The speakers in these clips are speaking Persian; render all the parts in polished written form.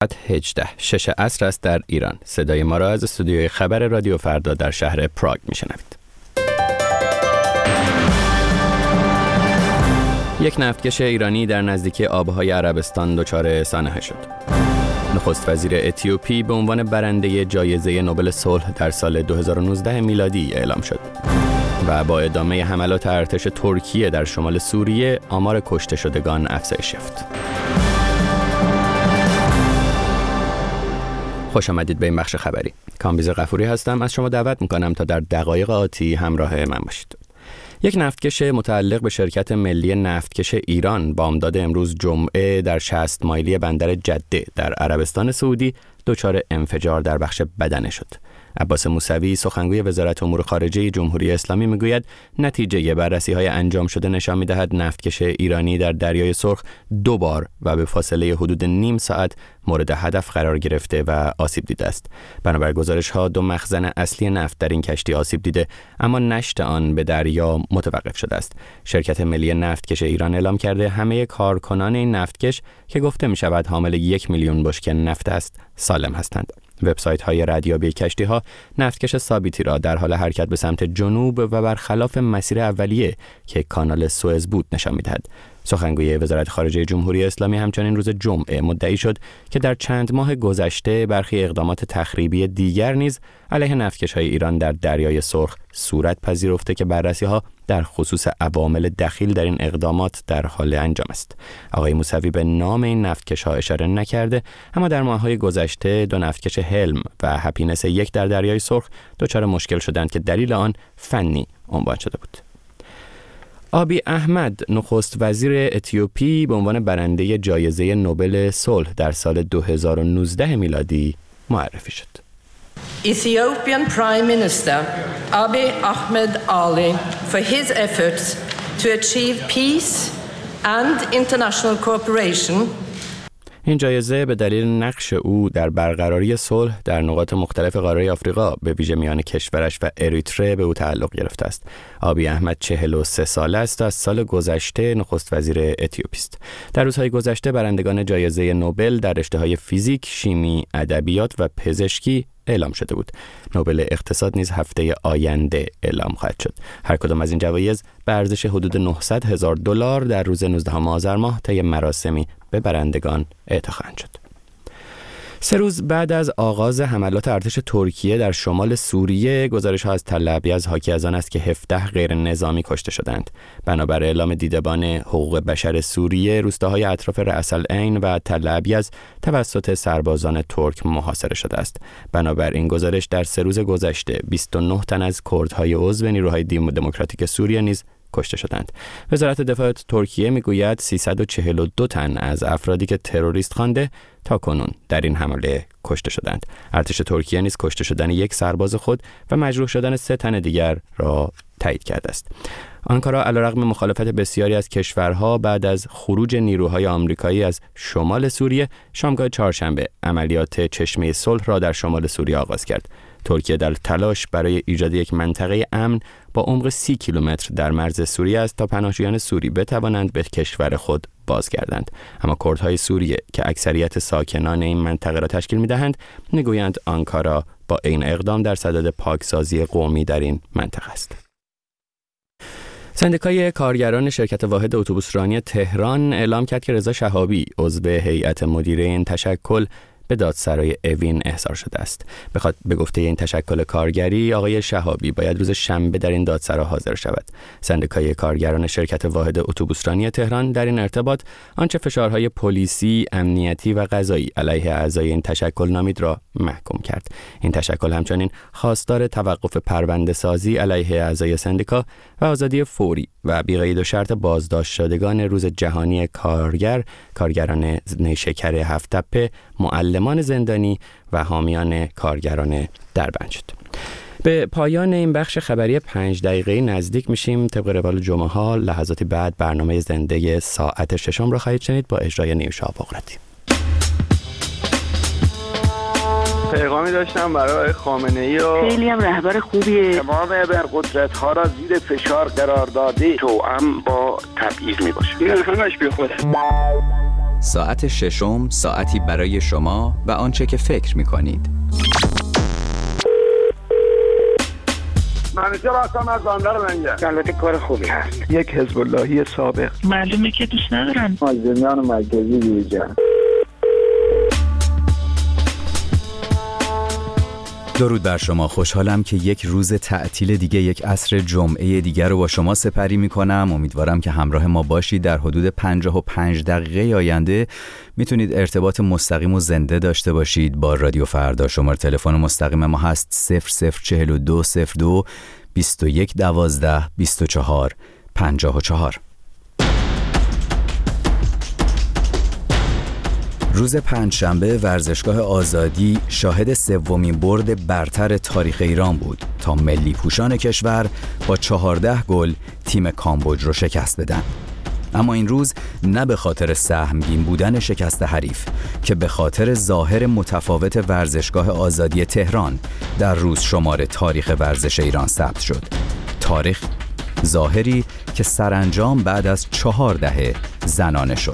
18 6 عصر است در ایران. صدای ما را از استودیوی خبر رادیو فردا در شهر پراگ میشنوید. یک نفتکش ایرانی در نزدیکی آبهای عربستان دچار سانحه شد. نخست وزیر اتیوپی به عنوان برنده جایزه نوبل صلح در سال 2019 میلادی اعلام شد. و با ادامه حملات ارتش ترکیه در شمال سوریه، آمار کشته شدگان افزایش یافت. خوش آمدید به این بخش خبری. کامبیز غفوری هستم. از شما دعوت میکنم تا در دقایق آتی همراه من باشید. یک نفتکش متعلق به شرکت ملی نفتکش ایران بامداد امروز جمعه در 60 مایلی بندر جده در عربستان سعودی دچار انفجار در بخش بدنه شد. عباس موسوی سخنگوی وزارت امور خارجه جمهوری اسلامی میگوید نتیجه بررسی‌های انجام شده نشان می‌دهد نفتکش ایرانی در دریای سرخ 2 بار و به فاصله حدود نیم ساعت مورد هدف قرار گرفته و آسیب دیده است. بنابر گزارش‌ها 2 مخزن اصلی نفت در این کشتی آسیب دیده، اما نشت آن به دریا متوقف شده است. شرکت ملی نفتکش ایران اعلام کرده همه کارکنان این نفتکش که گفته می‌شود حامل 1 میلیون بشکه نفت است سالم هستند. وبسایت‌های ردیابی کشتی‌ها نفتکش ثابتی را در حال حرکت به سمت جنوب و برخلاف مسیر اولیه که کانال سوئز بود نشان می‌دهد. سخنگوی وزارت خارجه جمهوری اسلامی همچنین روز جمعه مدعی شد که در چند ماه گذشته برخی اقدامات تخریبی دیگر نیز علیه نفتکش‌های ایران در دریای سرخ صورت پذیرفته که بررسی‌ها در خصوص عوامل دخیل در این اقدامات در حال انجام است. آقای موسوی به نام این نفتکش‌ها اشاره نکرده، اما در ماه‌های گذشته 2 نفتکش هلم و هپینس 1 در دریای سرخ دچار مشکل شدند که دلیل آن فنی عنوان شده بود. آبی احمد نخست وزیر اتیوپی به عنوان برنده جایزه نوبل صلح در سال 2019 میلادی معرفی شد. Ethiopian Prime Minister Abiy Ahmed Ali for his efforts to achieve peace and international cooperation. این جایزه به دلیل نقش او در برقراری صلح در نقاط مختلف قاره آفریقا به ویژه میان کشورش و اریتره به او تعلق گرفته است. آبی احمد 43 ساله است و از سال گذشته نخست وزیر اتیوپی است. در روزهای گذشته برندگان جایزه نوبل در رشته‌های فیزیک، شیمی، ادبیات و پزشکی اعلام شده بود. نوبل اقتصاد نیز هفته آینده اعلام خواهد شد. هر کدام از این جوایز به ارزش حدود $900,000 در روز 19 آذر ماه طی مراسمی به برندگان اعطا خواهند شد. 3 روز بعد از آغاز حملات ارتش ترکیه در شمال سوریه، گزارش‌ها از تل ابیض حاکی از آن است که 17 غیر نظامی کشته شدند. بنابر اعلام دیدبان حقوق بشر سوریه، روستاهای اطراف رأس العین و تل ابیض توسط سربازان ترک محاصره شده است. بنابر این گزارش در 3 روز گذشته 29 تن از کردهای عضو نیروهای دموکراتیک سوریه نیز کشته شدند. وزارت دفاع ترکیه میگوید 342 تن از افرادی که تروریست خوانده تاکنون در این حمله کشته شدند. ارتش ترکیه نیز کشته شدن 1 سرباز خود و مجروح شدن 3 تن دیگر را تایید کرده است. آنکارا علیرغم مخالفت بسیاری از کشورها بعد از خروج نیروهای آمریکایی از شمال سوریه، شامگاه چهارشنبه عملیات چشمه صلح را در شمال سوریه آغاز کرد. ترکیه در تلاش برای ایجاد یک منطقه امن با عمق 30 کیلومتر در مرز سوریه است تا پناهجویان سوری بتوانند به کشور خود بازگردند. اما کردهای سوریه که اکثریت ساکنان این منطقه را تشکیل می‌دهند، می‌گویند آنکارا با این اقدام در صدد پاکسازی قومی در این منطقه است. سندیکای کارگران شرکت واحد اتوبوسرانی تهران اعلام کرد که رضا شهابی عضو هیئت مدیره این تشکل به دادسرای اوین احضار شده است. به گفته این تشکل کارگری، آقای شهابی باید روز شنبه در این دادسرا حاضر شود. سندیکای کارگران شرکت واحد اتوبوسرانی تهران در این ارتباط آنچه فشارهای پلیسی، امنیتی و قضایی علیه اعضای این تشکل نامید را محکوم کرد. این تشکل همچنین خواستار توقف پرونده‌سازی علیه اعضای سندیکا و آزادی فوری و بی‌قید و شرط بازداشت شدگان روز جهانی کارگران نیشکر هفت‌تپه، معلمان زندانی و حامیان کارگران دربند شد. به پایان این بخش خبری 5 دقیقه‌ای نزدیک میشیم. طبق روال جمعه ها لحظاتی بعد برنامه زنده ساعت 6 را خواهید شنید با اجرای نیوشا بغراتی. پیغامی داشتم برای خامنه‌ای و خیلی هم رهبر خوبیه. تمام ابرقدرت‌ها را زیر فشار قرار داده توأم با تبعیض می‌باشه. این همش بیخوده. ساعت ششم ساعتی برای شما و آنچه که فکر می‌کنید. منیجر هستم از بندر منگه. البته کار خوبی هست. یک حزب اللهی سابق. معلومه که دوست ندارن. مازنیان مرکزی دیجا. درود بر شما. خوشحالم که یک روز تعطیل دیگه، یک عصر جمعه دیگر رو با شما سپری میکنم. امیدوارم که همراه ما باشید. در حدود 55 دقیقه آینده میتونید ارتباط مستقیم و زنده داشته باشید با رادیو فردا. شماره تلفن مستقیم ما هست 004202 2112 24 54. روز پنجشنبه ورزشگاه آزادی شاهد سومین برد برتر تاریخ ایران بود تا ملی پوشان کشور با 14 گل تیم کامبوج رو شکست بدن. اما این روز نه به خاطر سهمگین بودن شکست حریف که به خاطر ظاهر متفاوت ورزشگاه آزادی تهران در روز شمار تاریخ ورزش ایران ثبت شد. تاریخ ظاهری که سرانجام بعد از 4 دهه زنانه شد.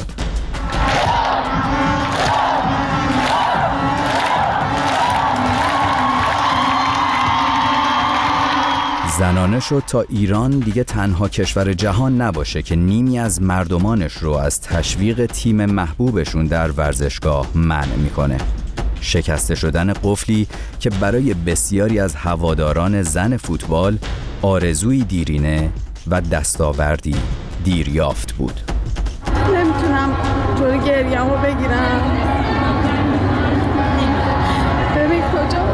زنانه شد تا ایران دیگه تنها کشور جهان نباشه که نیمی از مردمانش رو از تشویق تیم محبوبشون در ورزشگاه منع میکنه. شکسته شدن قفلی که برای بسیاری از هواداران زن فوتبال آرزوی دیرینه و دستاوردی دیریافت بود. نمیتونم طور گریه‌مو بگیرم. ببین کجا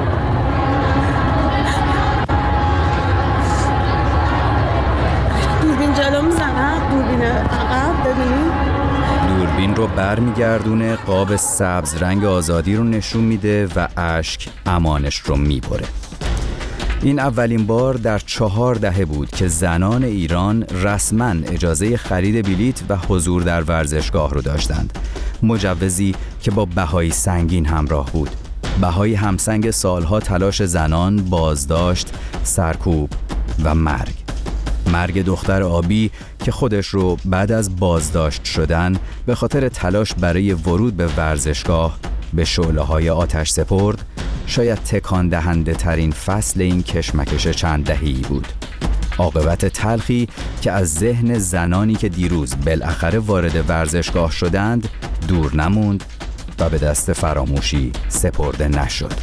دوربین جلو میزنم، دوربین عقب ببینید. دوربین رو برمیگردونه، قاب سبز رنگ آزادی رو نشون میده و اشک امانش رو میبره. این اولین بار در 4 دهه بود که زنان ایران رسما اجازه خرید بلیت و حضور در ورزشگاه رو داشتند. مجوزی که با بهای سنگین همراه بود. بهای همسنگ سالها تلاش زنان، بازداشت، سرکوب و مرگ. مرگ دختر آبی که خودش رو بعد از بازداشت شدن به خاطر تلاش برای ورود به ورزشگاه به شعله‌های آتش سپرد، شاید تکان دهنده ترین فصل این کشمکش چند دهه‌ای بود. عاقبت تلخی که از ذهن زنانی که دیروز بالاخره وارد ورزشگاه شدند دور نموند و به دست فراموشی سپرده نشد.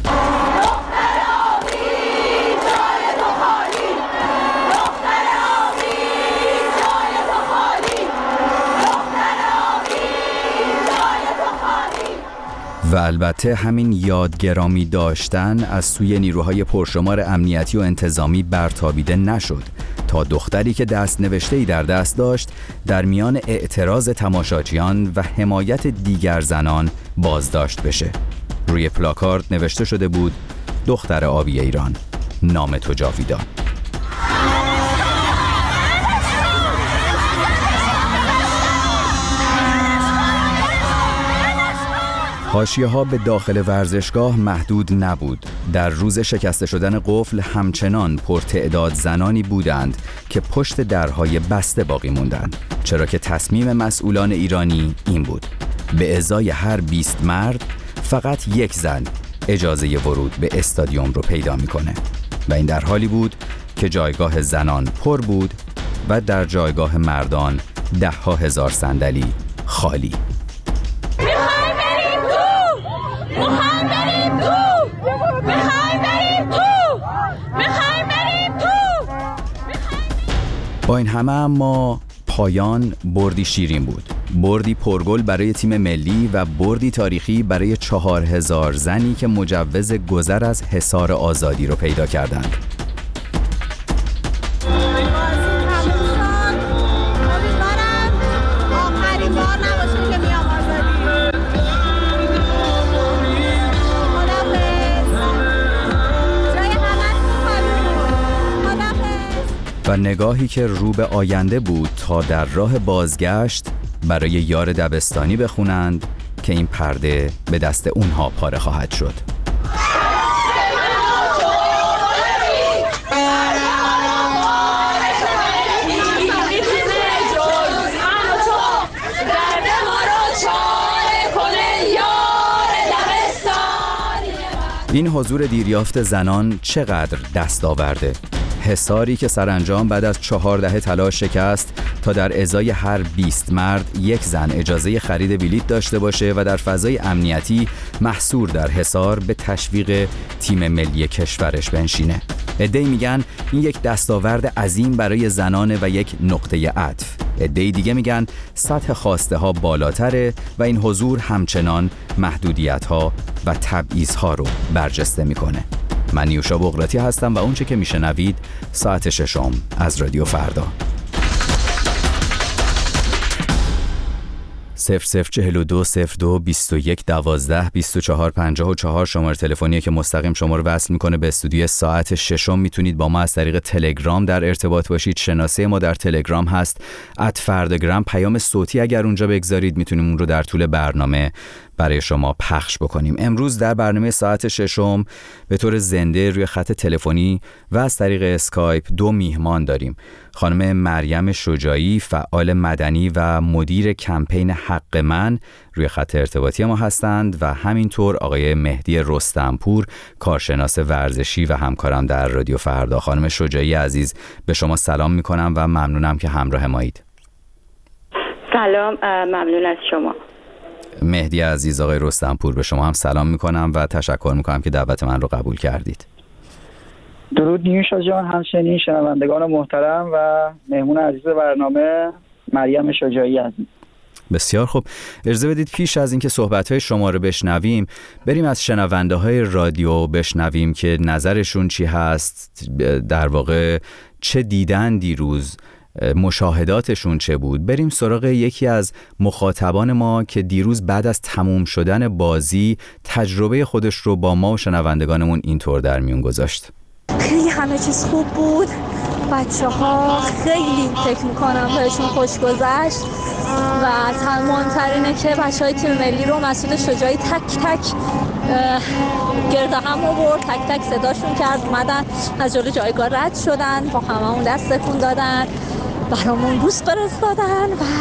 و البته همین یادگرامی داشتن از سوی نیروهای پرشمار امنیتی و انتظامی برتابیده نشد تا دختری که دست نوشته‌ای در دست داشت در میان اعتراض تماشاچیان و حمایت دیگر زنان بازداشت بشه. روی پلاکارد نوشته شده بود: دختر آبی ایران، نام تو جاویدان. حاشیه‌ها به داخل ورزشگاه محدود نبود. در روز شکسته شدن قفل همچنان پرتعداد زنانی بودند که پشت درهای بسته باقی موندند، چرا که تصمیم مسئولان ایرانی این بود: به ازای هر 20 مرد فقط یک زن اجازه ورود به استادیوم رو پیدا میکنه. و این در حالی بود که جایگاه زنان پر بود و در جایگاه مردان 10,000 صندلی خالی. با این همه اما پایان بردی شیرین بود. بردی پرگل برای تیم ملی و بردی تاریخی برای 4,000 زنی که مجوز گذر از حصار آزادی رو پیدا کردند. و نگاهی که رو به آینده بود تا در راه بازگشت برای یار دبستانی بخونند که این پرده به دست اونها پاره خواهد شد. این حضور دیریافت زنان چقدر دستاورده؟ حصاری که سرانجام بعد از 4 دهه تلاش شکست تا در ازای هر 20 مرد یک زن اجازه خرید بلیت داشته باشه و در فضای امنیتی محصور در حصار به تشویق تیم ملی کشورش بنشینه. عده‌ای میگن این یک دستاورد عظیم برای زنانه و یک نقطه عطف. عده‌ای دیگه میگن سطح خواسته ها بالاتره و این حضور همچنان محدودیت ها و تبعیض ها رو برجسته میکنه. من نیوشا بغراتی هستم و اونچه که میشنوید ساعت 6 از رادیو فردا. 0042 02 21 12 24 54 شماره تلفنی که مستقیم شما رو وصل میکنه به استودیو ساعت 6. میتونید با ما از طریق تلگرام در ارتباط باشید. شناسه ما در تلگرام هست @فرداگرام. پیام صوتی اگر اونجا بگذارید میتونیم اون رو در طول برنامه برای شما پخش بکنیم. امروز در برنامه ساعت 6 به طور زنده روی خط تلفنی و از طریق اسکایپ 2 میهمان داریم. خانم مریم شجاعی، فعال مدنی و مدیر کمپین حق من روی خط ارتباطی ما هستند و همینطور آقای مهدی رستمپور، کارشناس ورزشی و همکارم در رادیو فردا. خانم شجاعی عزیز، به شما سلام میکنم و ممنونم که همراه مایید. سلام، ممنون از شما. مهدی عزیز، آقای رستمپور، به شما هم سلام میکنم و تشکر میکنم که دعوت من رو قبول کردید. درود نیوشا جان، همچنین شنوندگان محترم و مهمون عزیز برنامه مریم شجاعی عزیز. بسیار خوب، اجازه بدید پیش از اینکه صحبت‌های شما رو بشنویم بریم از شنونده‌های رادیو بشنویم که نظرشون چی هست، در واقع چه دیدن دیروز، مشاهداتشون چه بود. بریم سراغ یکی از مخاطبان ما که دیروز بعد از تموم شدن بازی تجربه خودش رو با ما و شنوندگانمون اینطور در میون گذاشت. خیلی همه چیز خوب بود، بچه‌ها خیلی فکر می‌کنم بهشون خوش گذشت و مهم‌ترینه که بچه‌های تیم ملی رو مسعود شجاعی تک تک گرد هم آورد، تک تک صداشون کرد، اومدن از جلوی جایگاه رد شدن، با هممون دست تکون دادن، برامون بوس فرستادن و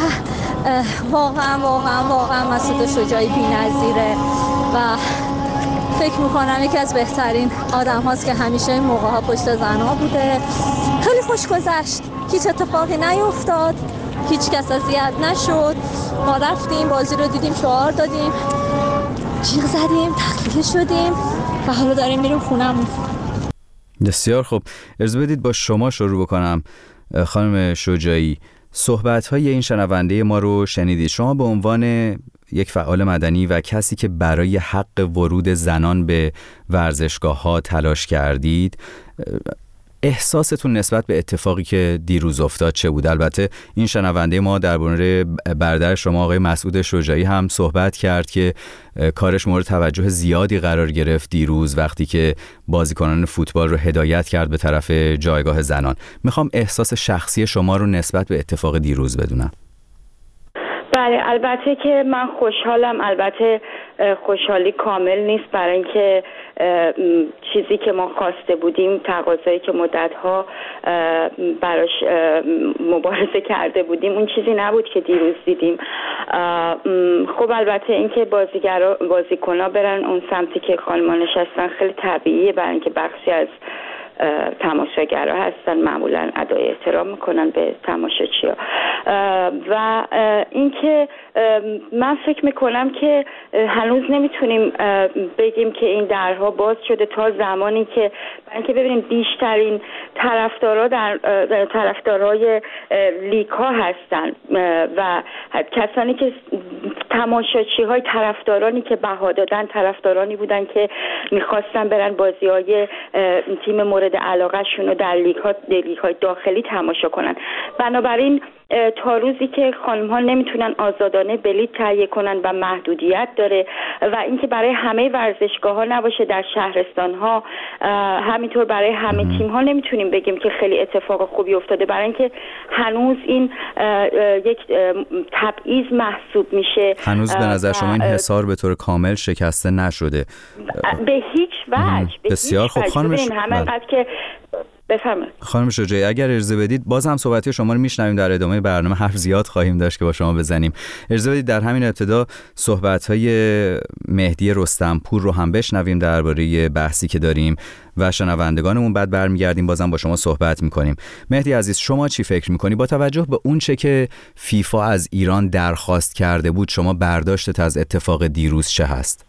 واقعا مسعود شجاعی بی‌نظیره و فکر میکنم یکی از بهترین آدم هاست که همیشه این موقع ها پشت زنها بوده. خیلی خوش گذشت، هیچ اتفاقی نیفتاد، هیچ کس اذیت نشد. ما رفتیم بازی رو دیدیم، شعار دادیم، جیغ زدیم، تخلیه شدیم و حالا داریم میریم خونمون. بسیار خوب، اجازه بدید با شما شروع بکنم. خانم شجاعی، صحبت‌های این شنونده ما رو شنیدید. شما به عنوان یک فعال مدنی و کسی که برای حق ورود زنان به ورزشگاه‌ها تلاش کردید، احساستون نسبت به اتفاقی که دیروز افتاد چه بود؟ البته این شنونده ما درباره برادر شما آقای مسعود شجاعی هم صحبت کرد که کارش مورد توجه زیادی قرار گرفت دیروز وقتی که بازیکنان فوتبال رو هدایت کرد به طرف جایگاه زنان. میخوام احساس شخصی شما رو نسبت به اتفاق دیروز بدونم. بله، البته که من خوشحالم. البته خوشحالی کامل نیست، برای اینکه چیزی که ما خواسته بودیم، تقاضایی که مدت‌ها براش مبارزه کرده بودیم، اون چیزی نبود که دیروز دیدیم. خب البته اینکه بازیکن‌ها برن اون سمتی که خانم‌ها نشستن خیلی طبیعیه، برای اینکه بخشی از تماشاگرها هستن، معمولا ادای احترام میکنن به تماشاچی‌ها. و اینکه من فکر میکنم که هنوز نمیتونیم بگیم که این درها باز شده تا زمانی که ببینیم بیشترین طرفدارای لیگ ها هستن و کسانی که تماشاچی‌های، طرفدارانی که بها دادن، طرفدارانی بودن که میخواستن برن بازی‌های تیم مورد علاقه شون رو در لیگ های داخلی تماشا کنن. بنابراین تا روزی که خانم ها نمیتونن آزادانه بلیط تهیه کنن و محدودیت داره و اینکه برای همه ورزشگاه ها نباشه، در شهرستان ها همینطور برای همه تیم ها نمیتونیم بگیم که خیلی اتفاق خوبی افتاده، برای اینکه هنوز این یک تبعیض محسوب میشه. هنوز به نظر شما این حصار به طور کامل شکسته نشده؟ به هیچ وجه. بسیار خوب خانم همینقدر که بفرمایید. خانم شجاعی اگر اجازه بدید باز هم صحبتی شما رو میشنویم، در ادامه برنامه حرف زیاد خواهیم داشت که با شما بزنیم. اجازه بدید در همین ابتدا صحبت‌های مهدی رستمپور رو هم بشنویم درباره بحثی که داریم و شنوندگانمون بعد برمیگردیم بازم با شما صحبت می‌کنیم. مهدی عزیز شما چی فکر می‌کنی با توجه به اون چه که فیفا از ایران درخواست کرده بود، شما برداشتت از اتفاق دیروز چه هست؟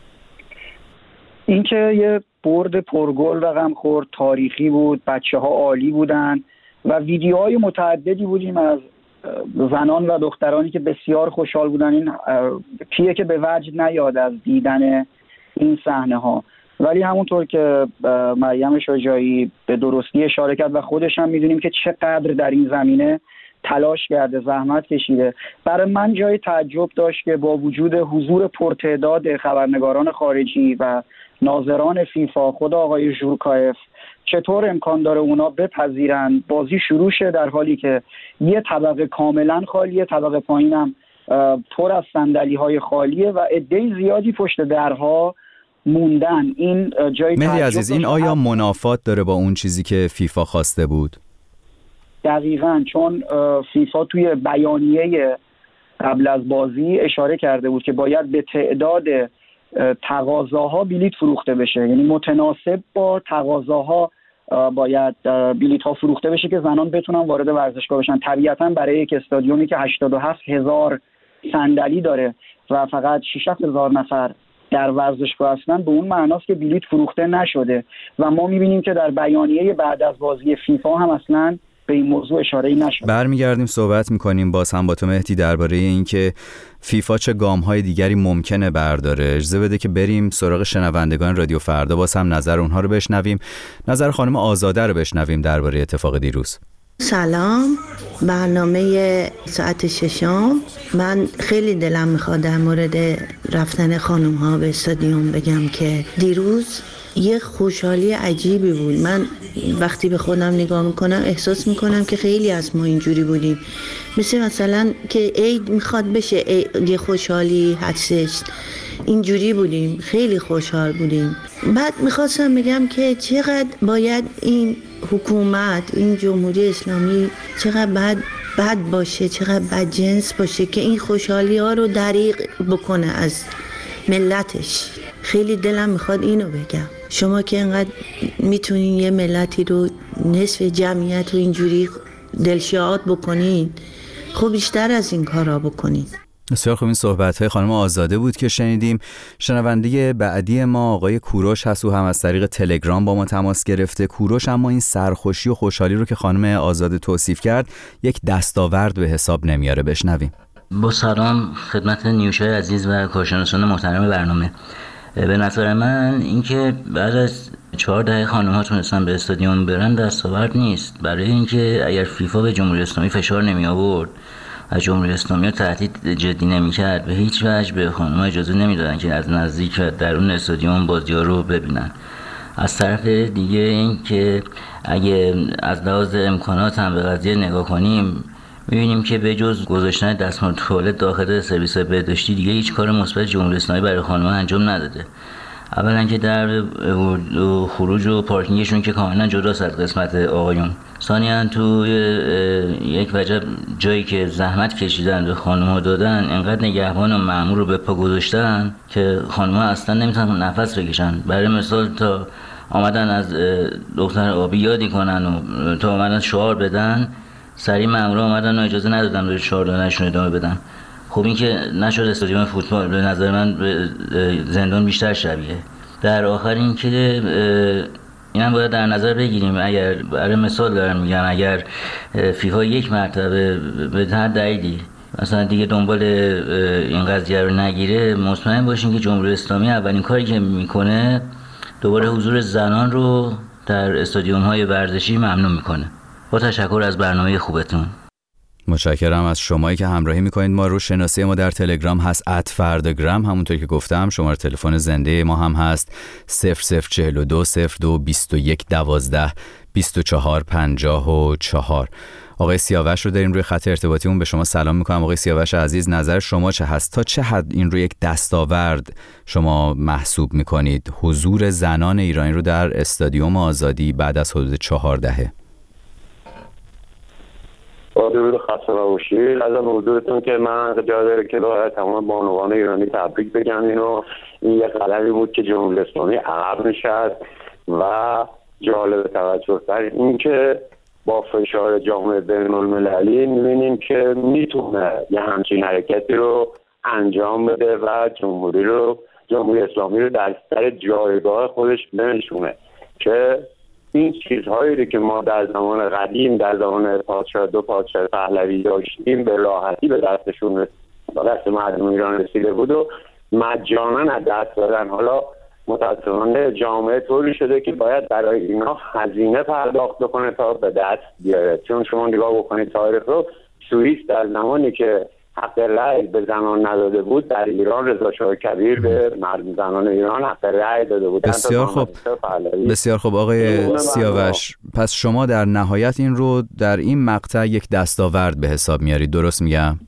اینکه یه برد پرگل و غمخوار تاریخی بود، بچه‌ها عالی بودن و ویدیوهای متعددی بودیم از زنان و دخترانی که بسیار خوشحال بودن. این کیه که به وجد نیاد از دیدن این صحنه‌ها. ولی همونطور که مریم شجاعی به درستی اشاره کرد و خودش هم می‌دونیم که چقدر در این زمینه تلاش کرده، زحمت کشیده. برای من جای تعجب داشت که با وجود حضور پرتعداد خبرنگاران خارجی و ناظران فیفا، خود آقای ژورکایف، چطور امکان داره اونا بپذیرن بازی شروع شه در حالی که یه طبقه کاملا خالیه، طبقه پایینم پر از صندلی‌های خالیه و عده زیادی پشت درها موندن. این جای مهدی عزیز این آیا منافات داره با اون چیزی که فیفا خواسته بود؟ دقیقاً، چون فیفا توی بیانیه قبل از بازی اشاره کرده بود که باید به تعداد تقاضاها بلیت فروخته بشه، یعنی متناسب با تقاضاها باید بلیت ها فروخته بشه که زنان بتونن وارد ورزشگاه بشن. طبیعتاً برای یک استادیومی که 87,000 صندلی داره و فقط 6,000 نفر در ورزشگاه هستن، به اون معناست که بلیت فروخته نشده و ما می‌بینیم که در بیانیه بعد از بازی فیفا هم اصلاً به این موضوع اشاره‌ای نشد. برمیگردیم صحبت می‌کنیم باز هم با تو مهدی درباره اینکه فیفا چه گام‌های دیگری ممکنه برداره. اجازه بده که بریم سراغ شنوندگان رادیو فردا، باز هم نظر اونها رو بشنویم، نظر خانم آزاده رو بشنویم درباره اتفاق دیروز. سلام، برنامه ساعت 6 من خیلی دلم میخواد در مورد رفتن خانم ها به استادیوم بگم که دیروز یه خوشحالی عجیبی بود. من وقتی به خودم نگاه میکنم احساس میکنم که خیلی از ما اینجوری بودیم، مثلا که عید میخواد بشه یه خوشحالی هستش، اینجوری بودیم، خیلی خوشحال بودیم. بعد میخواستم بگم که چقدر باید این حکومت، این جمهوری اسلامی چقدر بد باشه، چقدر بدجنس باشه که این خوشحالی ها رو دریغ بکنه از ملتش. خیلی دلم میخواد اینو بگم. شما که اینقدر میتونین یه ملتی رو، نصف جمعیت رو اینجوری دلشاد بکنین، خب بیشتر از این کارا بکنین. بسیار خوب، این صحبت‌های خانم آزاده بود که شنیدیم. شنونده بعدی ما آقای کوروش هست، او هم از طریق تلگرام با ما تماس گرفته. کوروش اما این سرخوشی و خوشحالی رو که خانم آزاده توصیف کرد یک دستاورد به حساب نمیاره. بشنویم. با سلام خدمت نیوشای عزیز و کارشناسان محترم برنامه. به نظر من اینکه بعد از 4 دهه خانم‌ها تونستن به استادیوم برن دستاورد نیست، برای اینکه اگر فیفا به جمهوری اسلامی فشار نمی آورد، از جمهوری اسلامی تهدید جدی نمی‌کرد، به هیچ وجه به خانم‌ها اجازه نمیدادن که از نزدیک و درون استادیوم بازی‌ها رو ببینن. از طرف دیگه این که اگه از لحاظ امکانات هم به قضیه نگاه کنیم، می‌بینیم که به جز گذاشتن دستمال توالت داخل سرویس بهداشتی دیگه هیچ کار مثبت جمهوری اسلامی برای خانم‌ها انجام نداده. اولا که در ورود و خروج و پارکینگشون که کاملا جداست از قسمت آقایون. ثانیاً تو یک وجب جایی که زحمت کشیدن به خانم‌ها دادن، انقدر نگهبان و مأمور رو به پا گذاشتن که خانم‌ها اصلا نمیتونن نفس بکشن. برای مثال تا آمدن از دختر آبی یادی کنن و تا آمدن شعار بدن، سریع مأمورا اومدن و اجازه ندادن به شعار دادنشون ادامه بدن. خب این که نشد استادیوم فوتبال به نظر من به زندان بیشتر شبیه. در آخر این که اینم باید در نظر بگیریم، اگر برای مثال دارم میگم، اگر فیفا یک مرتبه به هر دلیلی مثلا دیگه دنبال این قضیه رو نگیره، مطمئن باشین که جمهوری اسلامی اولین کاری که میکنه دوباره حضور زنان رو در استادیوم های ورزشی ممنوع میکنه. با تشکر از برنامه خوبتون. متشکرم از شمایی که همراهی میکنید ما رو. شناسه ما در تلگرام هست @فرداگرام، همونطور که گفتم شماره تلفن زنده ما هم هست 0042 02 21 12 2454. آقای سیاوش رو داریم روی خط ارتباطیمون. به شما سلام میکنم آقای سیاوش عزیز. نظر شما چه هست؟ تا چه حد این رو یک دستاورد شما محسوب میکنید حضور زنان ایرانی رو در استادیوم آزادی بعد از حدود 4 دهه؟ با درود خسته نباشید. از حضورتون که من جا داره که تمام بانوان ایرانی تبریک بگم. این یک قدمی بود که جمهوری اسلامی عقب نشست و جالب توجه تر این که با فشار جامعه بین المللی می‌بینیم که میتونه یه همچین حرکتی رو انجام بده و جمهوری اسلامی رو در سر جایگاه خودش بنشونه که این چیزهایی که ما در زمان قدیم در زمان دو پادشاه پهلوی داشتیم به راحتی به دست مردم ایران رسیده بود و مجانا از دست دادن. حالا متأسفانه جامعه طوری شده که باید برای اینا هزینه پرداخت بکنه تا به دست بیاره. چون شما نگاه بکنید تاریخ رو، سوئیس در زمانی که حق رأی به زنان نداده بود، در ایران رضا شاه کبیر به مردم زنان ایران حق رأی داده بود. بسیار خوب، بسیار خوب آقای سیاوش. پس شما در نهایت این رو در این مقطع یک دستاورد به حساب میارید، درست میگم؟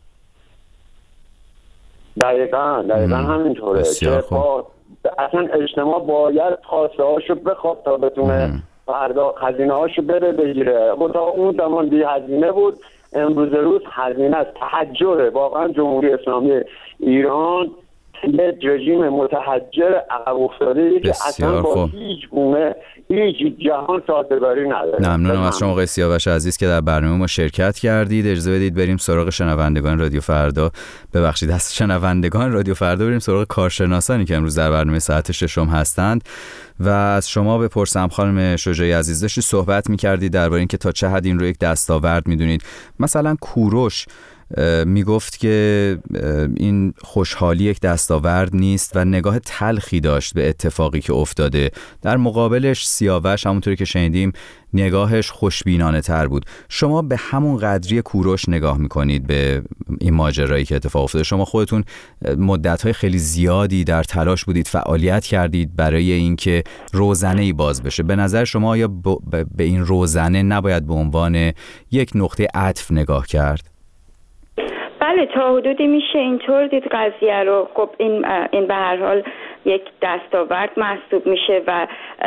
دقیقاً همینطوره که اصلا اجتماع باید خواسته هاشو بخواد تا بتونه هزینه هاشو بره بگیره. تا اون زمان بی هزینه بود، امروز روز هزینه است. تحجره واقعا جمهوری اسلامی ایران یه رژیم متحجر عقب افتاده که اصلا با هیچ گونه هیچ جهان سازگاری نداره. ممنونم از شما آقای سیاوش عزیز که در برنامه ما شرکت کردید. اجازه بدید بریم سراغ شنوندگان رادیو فردا. ببخشید، از شنوندگان رادیو فردا بریم سراغ کارشناسانی که امروز در برنامه ساعت 6 هستند و از شما بپرسم خانم شجاعی عزیز، داشتی صحبت می‌کردید درباره اینکه تا چه حد این رو یک دستاورد می‌دونید. مثلا کوروش میگفت که این خوشحالی یک دستاورد نیست و نگاه تلخی داشت به اتفاقی که افتاده. در مقابلش سیاوش همونطوری که شنیدیم نگاهش خوشبینانه تر بود. شما به همون قدری کوروش نگاه میکنید به این ماجرایی که اتفاق افتاده؟ شما خودتون مدت‌های خیلی زیادی در تلاش بودید، فعالیت کردید برای اینکه روزنه‌ای باز بشه. به نظر شما آیا به این روزنه نباید به عنوان یک نقطه عطف نگاه کرد؟ بله، تا حدودی میشه اینطور دید قضیه رو. خب این به هر حال یک دستاورد محسوب میشه و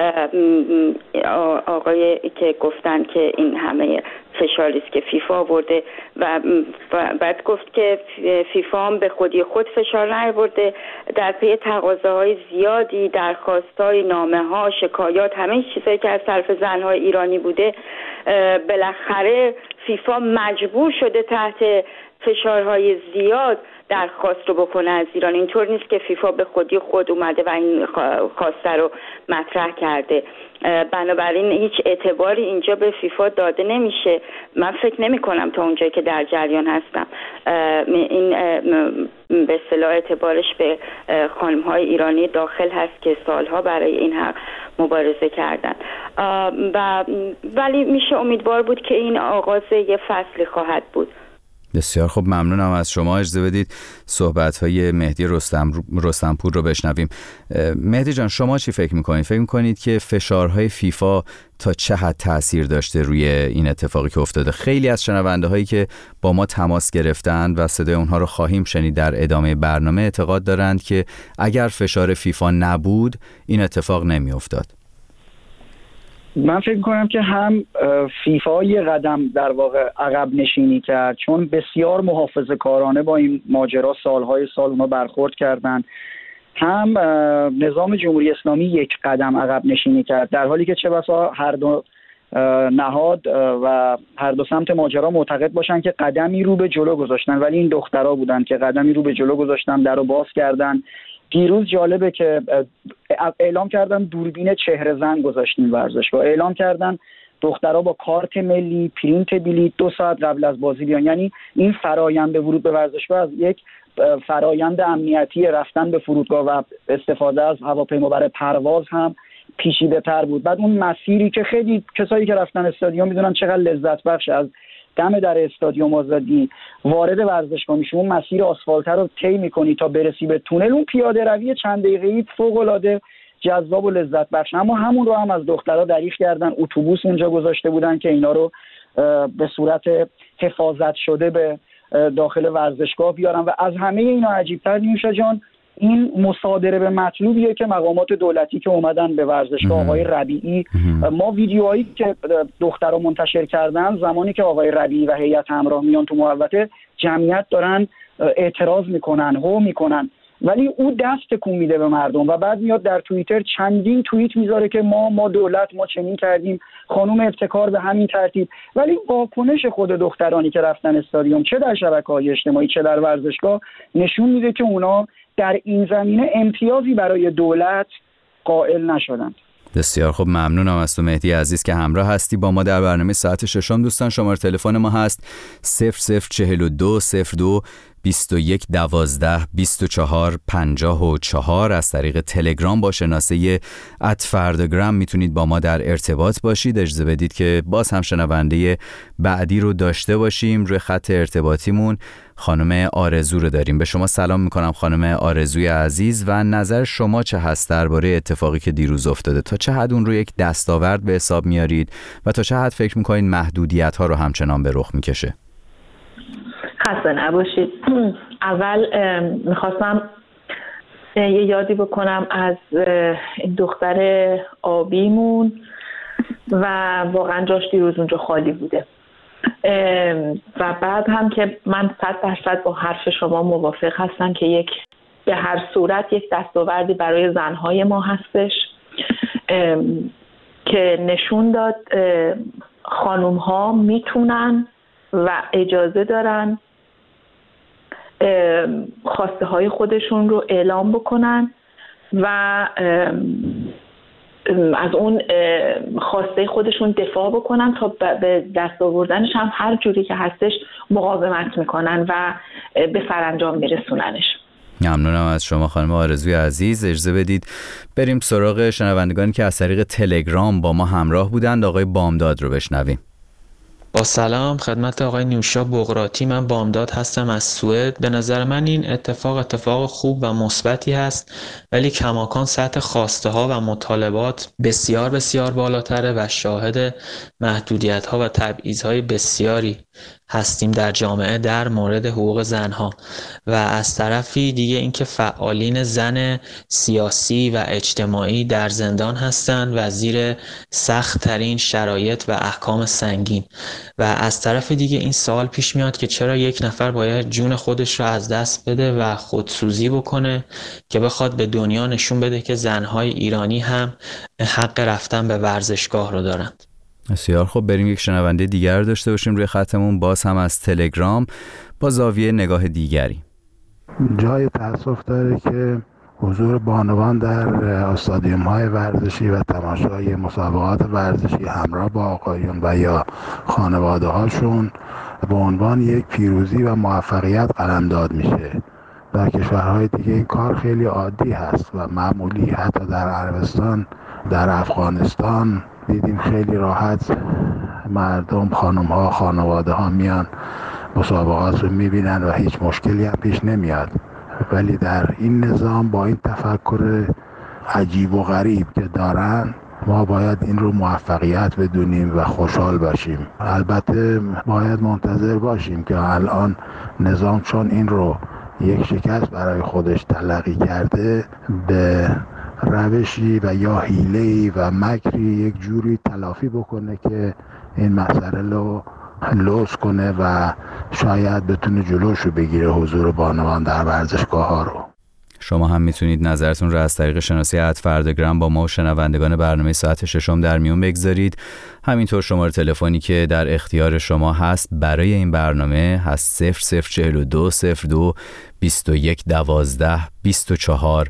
آقای که گفتن که این همه فشاری است که فیفا آورده و بعد گفت که فیفا هم به خودی خود فشار نیاورده، در پی تقاضاهای زیادی، درخواست‌های، نامه‌ها، شکایات، همه چیزایی که از طرف زن‌های ایرانی بوده، بالاخره فیفا مجبور شده تحت فشارهای زیاد درخواست رو بکنه از ایران. اینطور نیست که فیفا به خودی خود اومده و این خواسته رو مطرح کرده. بنابراین هیچ اعتباری اینجا به فیفا داده نمیشه. من فکر نمی کنم تا اونجایی که در جریان هستم این به اصطلاح اعتبارش به خانم‌های ایرانی داخل هست که سالها برای این حق مبارزه کردن ولی میشه امیدوار بود که این آغاز یه فصلی خواهد بود. بسیار خوب، ممنونم از شما. اجازه بدید صحبت‌های مهدی رستمپور رو بشنویم. مهدی جان، شما چی فکر می‌کنید؟ فکر می‌کنید که فشارهای فیفا تا چه حد تأثیر داشته روی این اتفاقی که افتاده؟ خیلی از شنونده‌هایی که با ما تماس گرفتند و صدای اونها رو خواهیم شنید در ادامه برنامه اعتقاد دارند که اگر فشار فیفا نبود این اتفاق نمی‌افتاد. من فکر می‌کنم که هم فیفا یه قدم در واقع عقب نشینی کرد، چون بسیار محافظه‌کارانه با این ماجرا سالهای سال اونا برخورد کردن. هم نظام جمهوری اسلامی یک قدم عقب نشینی کرد، در حالی که چه بسا هر دو نهاد و هر دو سمت ماجرا معتقد باشن که قدمی رو به جلو گذاشتن، ولی این دخترها بودن که قدمی رو به جلو گذاشتن، در رو باز کردن. دیروز جالبه که اعلام کردن دوربین چهره زن گذاشتیم ورزشگاه، اعلام کردن دخترها با کارت ملی پرینت بلیط 2 ساعت قبل از بازی بیان. یعنی این فرایند ورود به ورزشگاه از یک فرایند امنیتی رفتن به فرودگاه و استفاده از هواپیما برای پرواز هم پیچیده تر بود. بعد اون مسیری که خیلی کسایی که رفتن استادیوم میدونن چقدر لذت بخش، از دم در استادیوم آزادی وارد ورزشگاه میشی، اون مسیر آسفالت رو طی می‌کنی تا برسی به تونل، اون پیاده روی چند دقیقه‌ای فوق‌العاده جذاب و لذت بخش. اما همون رو هم از دخترها دریغ کردن، اتوبوس اونجا گذاشته بودن که اینا رو به صورت حفاظت شده به داخل ورزشگاه بیارن. و از همه اینا عجیب‌تر نیوشا جان این مصادره به مطلوبیه که مقامات دولتی که اومدن به ورزشگاه آقای ربیعی، ما ویدیوهایی که دخترها منتشر کردن زمانی که آقای ربیعی و هیئت همراه میان تو محوطه، جمعیت دارن اعتراض میکنن، هو میکنن، ولی او دست تکون میده به مردم و بعد میاد در توییتر چندین توییت میذاره که ما دولت ما چنین کردیم، خانم ابتکار به همین ترتیب. ولی واکنش خود دخترانی که رفتن استادیوم، چه در شبکه‌های اجتماعی چه در ورزشگاه، نشون میده که اونا در این زمینه امتیازی برای دولت قائل نشدند. بسیار خوب، ممنونم از تو مهدی عزیز که همراه هستی با ما در برنامه ساعت ششم. دوستان شماره تلفن ما هست 004202 21 12 24 54. از طریق تلگرام با شناسه @فرداگرام میتونید با ما در ارتباط باشید. اجازه بدید که باز هم شنونده بعدی رو داشته باشیم. روی خط ارتباطیمون خانم آرزو رو داریم. به شما سلام میکنم خانم آرزوی عزیز و نظر شما چه هست درباره اتفاقی که دیروز افتاده؟ تا چه حد اون رو یک دستاورد به حساب میارید و تا چه حد فکر میکنید محدودیت ها رو همچنان به رخ میکشه؟ خسته نباشید. اول میخواستم یه یادی بکنم از این دختر آبیمون و واقعا جاش دیروز اونجا خالی بوده و بعد هم که من 100% با حرف شما موافق هستم که به هر صورت یک دستاوردی برای زنهای ما هستش که نشون داد خانوم ها میتونن و اجازه دارن خواسته های خودشون رو اعلام بکنن و از اون خواسته خودشون دفاع بکنن تا به دست آوردنش هم هر جوری که هستش مقاومت میکنن و به سرانجام میرسوننش. ممنونم از شما خانم آرزوی عزیز. اجازه بدید بریم سراغ شنوندگانی که از طریق تلگرام با ما همراه بودند. آقای بامداد رو بشنویم. با سلام خدمت آقای نیوشا بغراتی، من بامداد هستم از سوئد. به نظر من این اتفاق خوب و مثبتی هست، ولی کماکان سطح خواسته ها و مطالبات بسیار بسیار بالاتره و شاهد محدودیت ها و تبعیض های بسیاری هستیم در جامعه در مورد حقوق زنها و از طرفی دیگه اینکه فعالین زن سیاسی و اجتماعی در زندان هستند و زیر سخت ترین شرایط و احکام سنگین و از طرف دیگه این سوال پیش میاد که چرا یک نفر باید جون خودش رو از دست بده و خودسوزی بکنه که بخواد به دنیا نشون بده که زنهای ایرانی هم حق رفتن به ورزشگاه رو دارند. بسیار خب، بریم یک شنونده دیگر داشته باشیم روی خطمون، باز هم از تلگرام با زاویه نگاه دیگری. جای تأسف داره که حضور بانوان در استادیوم‌های ورزشی و تماشای مسابقات ورزشی همراه با آقایون و یا خانواده‌هاشون به عنوان یک پیروزی و موفقیت قلمداد میشه. در کشورهای دیگه این کار خیلی عادی هست و معمولی. حتی در عربستان، در افغانستان دیدیم خیلی راحت مردم، خانم‌ها، خانواده‌ها میان مسابقات رو میبینن و هیچ مشکلی هم پیش نمیاد. ولی در این نظام با این تفکر عجیب و غریب که دارن، ما باید این رو موفقیت بدونیم و خوشحال باشیم. البته باید منتظر باشیم که الان نظام چون این رو یک شکست برای خودش تلقی کرده، به روشی و یا حیله‌ای و مکری یک جوری تلافی بکنه که این مسئله رو لوس کنه و شاید بتونه جلوشو بگیره حضور بانوان در ورزشگاه ها رو. شما هم میتونید نظرتون رو از طریق شناسی @فرداگرام با ما و شنوندگان برنامه ساعت ششم در میون بگذارید. همینطور شماره تلفنی که در اختیار شما هست برای این برنامه هست 004202 21 12 24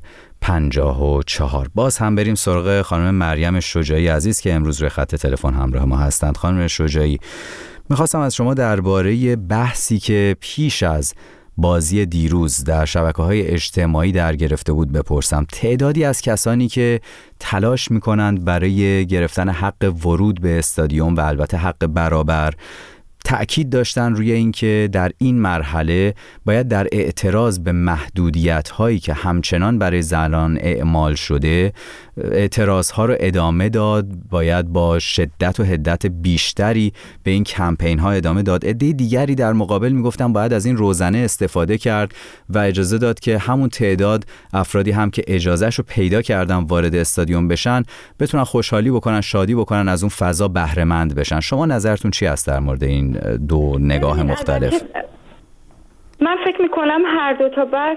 54. باز هم بریم سراغ خانم مریم شجاعی عزیز که امروز روی خط تلفن همراه ما هستند. خانم شجاعی، میخواستم از شما درباره بحثی که پیش از بازی دیروز در شبکه‌های اجتماعی در گرفته بود بپرسم. تعدادی از کسانی که تلاش میکنند برای گرفتن حق ورود به استادیوم و البته حق برابر تأکید داشتن روی اینکه در این مرحله باید در اعتراض به محدودیت‌هایی که همچنان برای زنان اعمال شده اعتراض‌ها رو ادامه داد، باید با شدت و حدت بیشتری به این کمپین‌ها ادامه داد. عده دیگری در مقابل میگفتن باید از این روزنه استفاده کرد و اجازه داد که همون تعداد افرادی هم که اجازهش رو پیدا کردن وارد استادیوم بشن بتونن خوشحالی بکنن، شادی بکنن، از اون فضا بهره مند بشن. شما نظرتون چی است در مورد این دو نگاه مختلف؟ من فکر میکنم هر دو تا بحث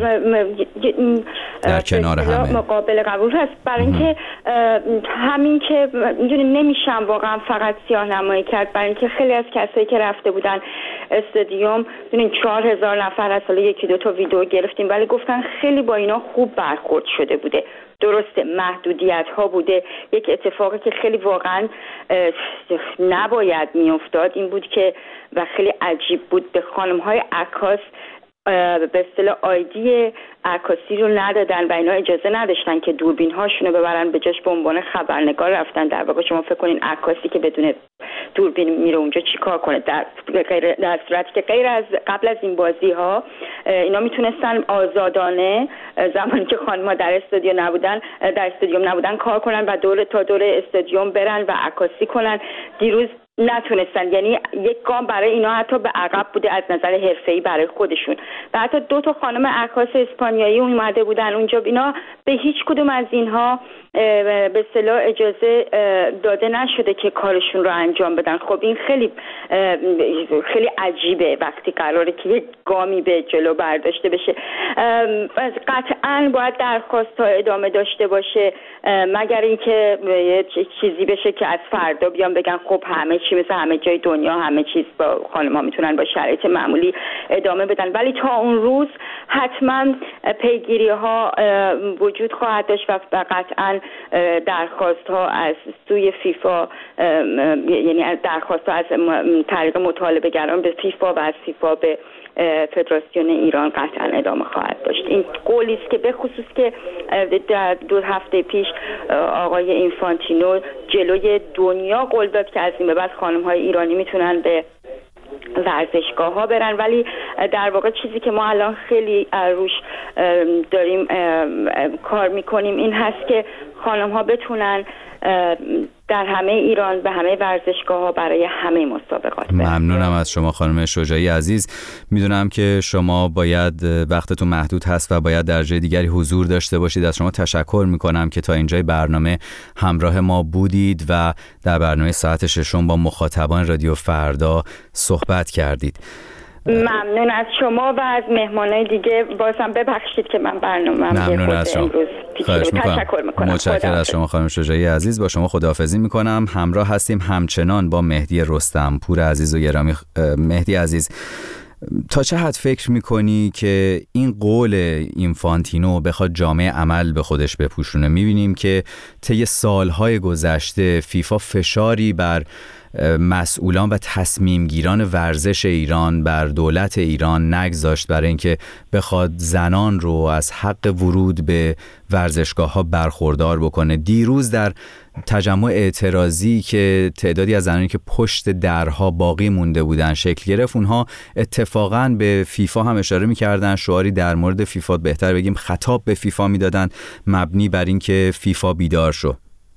در کنار همه مقابل قبول هست، برای اینکه همین که نمیشم واقعا فقط سیاه نمایی کرد، برای اینکه خیلی از کسایی که رفته بودن استادیوم 4000 نفر از حالا یکی دو تا ویدیو گرفتیم ولی گفتن خیلی با اینا خوب برخورد شده بوده. درسته محدودیت ها بوده، یک اتفاقی که خیلی واقعا نباید میافتاد این بود که و خیلی عجیب بود به خانم های عکاس به اصطلاح آیدی عکاسی رو ندادن و اینا اجازه نداشتن که دوربین هاشون رو ببرن، به جاش به عنوان خبرنگار رفتن. در واقع شما فکر کنین عکاسی که بدون دوربین میره اونجا چیکار کنه؟ در صورتی که غیر از قبل از این بازی ها اینا میتونستن آزادانه زمانی که خانم‌ها در استادیوم نبودن کار کنن و دور تا دور استادیوم برن و عکاسی کنن. دیروز نتونستن، یعنی یک گام برای اینا حتی به عقب بوده از نظر حرفه‌ای برای خودشون. و حتی 2 تا خانم عکاس اسپانیایی اومده بودن اونجا، اینا به هیچ کدوم از اینها به اصطلاح اجازه داده نشده که کارشون رو انجام بدن. خب این خیلی خیلی عجیبه وقتی قراره که یک گامی به جلو برداشته بشه. قطعاً باید درخواست‌ها ادامه داشته باشه مگر اینکه یه چیزی بشه که از فردا بیان بگن خب همه چی مثل همه جای دنیا همه چیز با خانم‌ها میتونن با شرایط معمولی ادامه بدن. ولی تا اون روز حتما پیگیری‌ها وجود خواهد داشت و قطعاً درخواست‌ها از سوی فیفا، یعنی درخواست‌ها از طریق مطالبه‌گران به فیفا و از فیفا به فدراسیون ایران قطعا ادامه خواهد داشت. این قولی است که به خصوص که در 2 هفته پیش آقای اینفانتینو جلوی دنیا قول داد که از این به بعد خانم‌های ایرانی میتونن به ورزشگاه ها برن، ولی در واقع چیزی که ما الان خیلی روش داریم کار میکنیم این هست که خانم ها بتونن در همه ایران به همه ورزشگاه ها برای همه مسابقات. ممنونم از شما خانم شجاعی عزیز. میدونم که شما باید وقتتون محدود هست و باید در جای دیگری حضور داشته باشید. از شما تشکر میکنم که تا اینجای برنامه همراه ما بودید و در برنامه ساعت 6 با مخاطبان رادیو فردا صحبت کردید. ممنون از شما و از مهمانای دیگه. بازم ببخشید که من برنامه‌ام ممنون از شما. تشکر میکنم. متشکرم از شما خانم شجاعی عزیز. با شما خداحافظی میکنم. همراه هستیم همچنان با مهدی رستم پور عزیز و گرامی. مهدی عزیز، تا چه حد فکر میکنی که این قول اینفانتینو بخواد جامعه عمل به خودش بپوشونه؟ میبینیم که طی سالهای گذشته فیفا فشاری بر مسئولان و تصمیم گیران ورزش ایران بر دولت ایران نگذاشت برای اینکه بخواد زنان رو از حق ورود به ورزشگاه ها برخوردار بکنه. دیروز در تجمع اعتراضی که تعدادی از زنانی که پشت درها باقی مونده بودن شکل گرفت، اونها اتفاقاً به فیفا هم اشاره می‌کردن، شعاری در مورد فیفا، بهتر بگیم خطاب به فیفا میدادن مبنی بر اینکه فیفا بیدار شو.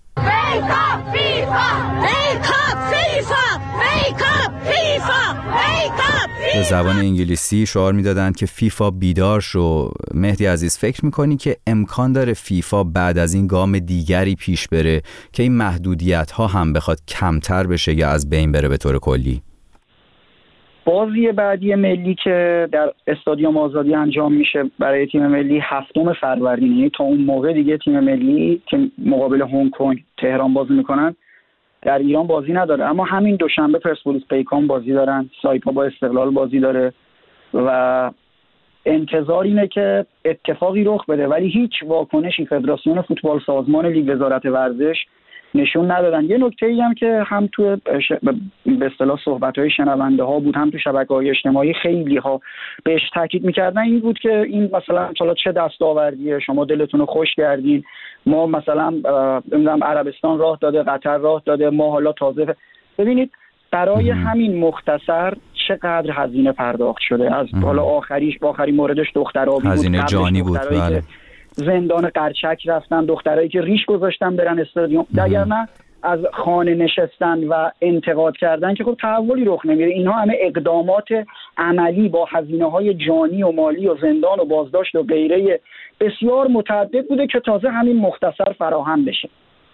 به زبان انگلیسی شعار میدادند که فیفا بیدار شو. مهدی عزیز، فکر میکنی که امکان داره فیفا بعد از این گام دیگری پیش بره که این محدودیت ها هم بخواد کمتر بشه یا از بین بره به طور کلی؟ بازی بعدی ملی که در استادیوم آزادی انجام میشه برای تیم ملی 7 فروردین، یعنی تا اون موقع دیگه تیم ملی که مقابل هنگ کنگ تهران بازی میکنن در ایران بازی نداره. اما همین دوشنبه پرسپولیس پیکان بازی دارن، سایپا با استقلال بازی داره و انتظار اینه که اتفاقی رخ بده، ولی هیچ واکنشی فدراسیون فوتبال، سازمان لیگ، وزارت ورزش نشون ندادن. یه نکته‌ای هم که هم تو به اصطلاح صحبت‌های شنونده ها بود، هم تو شبکه‌های اجتماعی خیلی ها بهش تاکید می‌کردن، این بود که این مثلا چه دستاوردیه، شما دلتون رو خوش کردین، ما مثلا نمیدونم عربستان راه داده، قطر راه داده، ما حالا تازه. ببینید برای همین مختصر چقدر هزینه پرداخت شده. از حالا آخرین موردش دختر آبی بود، هزینه جانی بود. بله. زندان قرچک رفتن، دخترایی که ریش گذاشتن برن استادیوم، اگر نه از خانه نشستن و انتقاد کردن که خب تحولی رخ نمیره. اینها همه اقدامات عملی با هزینه‌های جانی و مالی و زندان و بازداشت و غیره بسیار متعدد بوده که تازه همین مختصر فراهم بشه.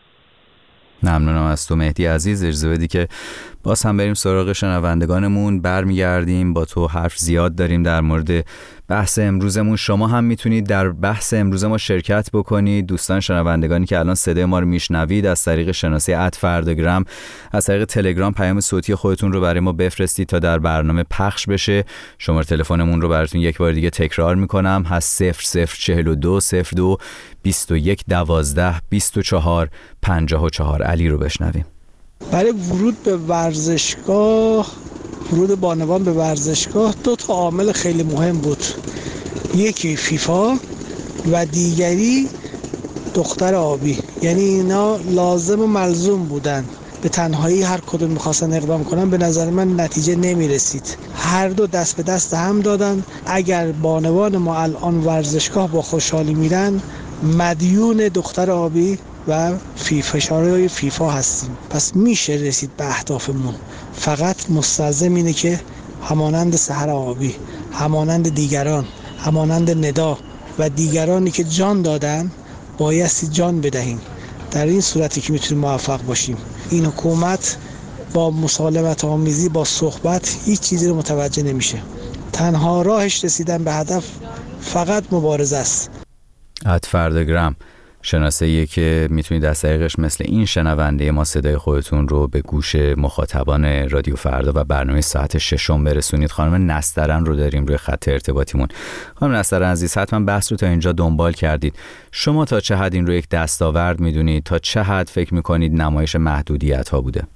ممنونم از تو مهدی عزیز. اجازه بدی که باز هم بریم سراغ شنوندگانمون. برمیگردیم، با تو حرف زیاد داریم در مورد بحث امروزمون. شما هم میتونید در بحث امروز ما شرکت بکنید. دوستان شنوندگانی که الان صدای ما رو میشنوید، از طریق شناسی @فرداگرام، از طریق تلگرام پیام صوتی خودتون رو برای ما بفرستید تا در برنامه پخش بشه. شماره تلفنمون رو براتون یک بار دیگه تکرار میکنم، هست 0042 02 21 12 24 54. علی رو بشنویم. برای ورود به ورزشگاه، ورود بانوان به ورزشگاه 2 تا عامل خیلی مهم بود. یکی فیفا و دیگری دختر آبی. یعنی اینا لازم و ملزوم بودن. به تنهایی هر کدوم می‌خواستن اقدام کنن، به نظر من نتیجه نمی‌رسید. هر دو دست به دست هم دادن. اگر بانوان ما الان ورزشگاه با خوشحالی میرن، مدیون دختر آبی و فشارهای فیفا هستیم. پس میشه رسید به اهدافمون. فقط مستلزم اینه که همانند سحر آبی، همانند دیگران، همانند ندا و دیگرانی که جان دادن، بایستی جان بدهیم. در این صورتی که میتونیم موفق باشیم. این حکومت با مسالمت آمیزی، با صحبت هیچ چیزی رو متوجه نمیشه. تنها راهش رسیدن به هدف فقط مبارزه است. @فرداگرام شناسه‌ایه که میتونید از طریقش مثل این شنونده ما صدای خودتون رو به گوش مخاطبان رادیو فردا و برنامه ساعت 6 برسونید. خانم نسترن رو داریم روی خط ارتباطیمون. خانم نسترن عزیز، حتما بحث رو تا اینجا دنبال کردید. شما تا چه حد این رو یک دستاورد میدونید؟ تا چه حد فکر میکنید نمایش محدودیت ها بوده؟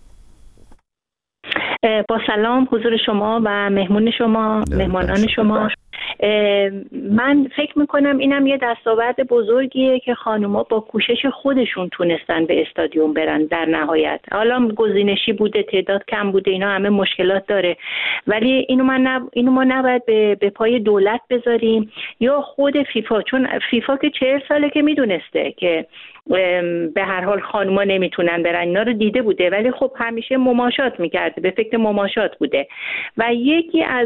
با سلام حضور شما و مهمون شما، مهمانان شما. من فکر میکنم اینم یه دستاورد بزرگیه که خانوما با کوشش خودشون تونستن به استادیوم برن. در نهایت حالا گزینشی بوده، تعداد کم بوده، اینا همه مشکلات داره، ولی اینو ما نباید به پای دولت بذاریم یا خود فیفا، چون فیفا که 40 ساله که میدونسته که به هر حال خانوما نمیتونن برن، اینا رو دیده بوده، ولی خب همیشه مماشات میکرده، به فکر مماشات بوده. و یکی از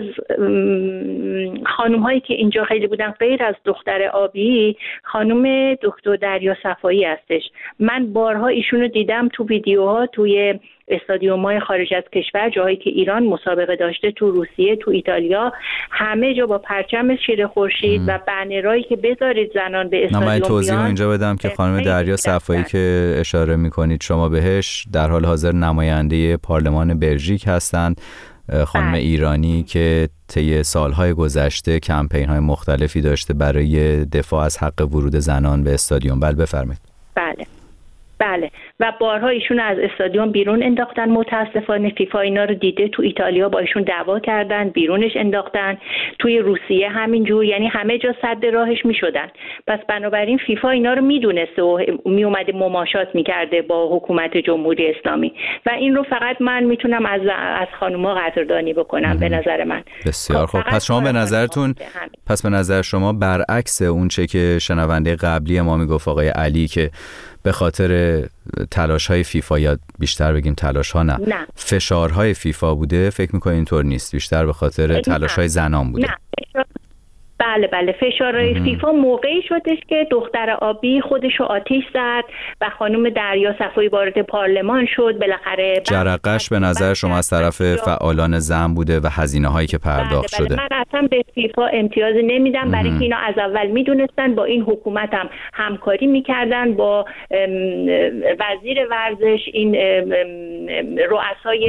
خانوم‌هایی که اینجا خیلی بودن غیر از دختر آبی، خانم دکتر دریا صفایی هستش. من بارها ایشون رو دیدم تو ویدیوها، توی استادیوم‌های خارج از کشور، جاهایی که ایران مسابقه داشته، تو روسیه، تو ایتالیا، همه جا با پرچم شیر خورشید و بنرایی که بذارید زنان به استادیوم بیان. من توضیح اینجا بدم که خانم دریا صفایی که اشاره می‌کنید شما بهش، در حال حاضر نماینده پارلمان بلژیک هستند. خانم ایرانی که طی سالهای گذشته کمپین‌های مختلفی داشته برای دفاع از حق ورود زنان به استادیوم. بفرمایید. بله و بارها ایشون از استادیوم بیرون انداختن. متاسفانه فیفا اینا رو دیده، تو ایتالیا با ایشون دعوا کردن، بیرونش انداختن، توی روسیه همینجور، یعنی همه جا سد راهش میشدن. پس بنابراین فیفا اینا رو میدونسته و میومده مماشات میکرده با حکومت جمهوری اسلامی و این رو فقط من میتونم از خانوما قدردانی بکنم. به نظر من بسیار خوب. پس شما به نظرتون، پس به نظر شما برعکس اون چه که شنونده قبلی ما میگفت آقای علی، که به خاطر تلاش‌های فیفا، یا بیشتر بگیم تلاش‌ها نه، فشارهای فیفا بوده، فکر می‌کنید اینطور نیست؟ بیشتر به خاطر تلاش‌های زنان بوده؟ بله فشارهای فیفا موقعی شدش که دختر آبی خودشو آتیش زد و خانم دریا صفایی وارد پارلمان شد. بالاخره جرقه‌اش به نظر شما از طرف فعالان زن بوده و هزینه‌هایی که پرداخت شده؟ من اصلا به فیفا امتیاز نمیدم، برای که اینا از اول میدونستن، با این حکومت هم همکاری میکردن، با وزیر ورزش، این رؤسای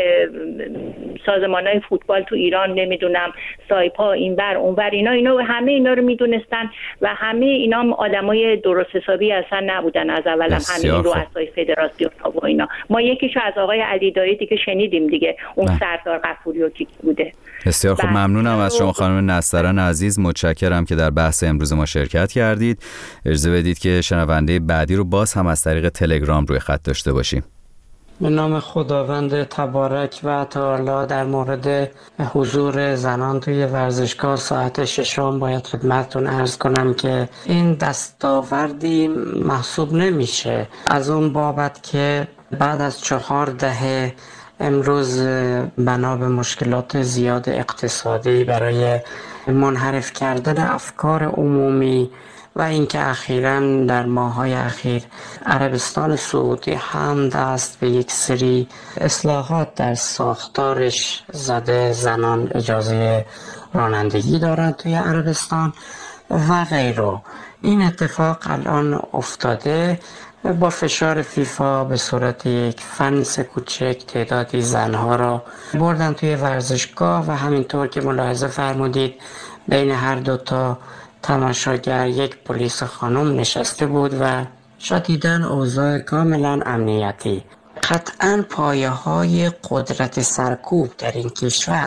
سازمان‌های فوتبال تو ایران، نمیدونم سایپا، اینور اونور، اینا همه اینا رو میدونستن و همه اینا هم آدمای درست حسابی اصلا نبودن از اول. هم همه رؤسای فدراسیون ها و اینا. ما یکیشو از آقای علی دایی دیگه شنیدیم دیگه، اون سردار غفوری و کی بوده. بسیار خوب. ممنونم از شما خانم نسترن عزیز، متشکرم که در بحث امروز ما شرکت کردید. اجازه بدید که شنونده بعدی رو باز هم از طریق تلگرام روی خط داشته باشیم. به نام خداوند تبارک و تعالی، در مورد حضور زنان توی ورزشگاه ساعت 6 باید خدمتتون عرض کنم که این دستاوردی محسوب نمیشه، از اون بابت که بعد از 4 دهه امروز بنا به مشکلات زیاد اقتصادی برای منحرف کردن افکار عمومی و اینکه اخیراً در ماه‌های اخیر عربستان سعودی هم دست به یک سری اصلاحات در ساختارش زده، زنان اجازه رانندگی دارند توی عربستان و غیره. این اتفاق الان افتاده با فشار فیفا به صورت یک فنس کوچک تعدادی زنها را بردن توی ورزشگاه و همینطور که ملاحظه فرمودید بین هر دوتا تماشاگر یک پلیس خانم نشسته بود و شدیداً اوضاع کاملا امنیتی. قطعاً پایه های قدرت سرکوب در این کشور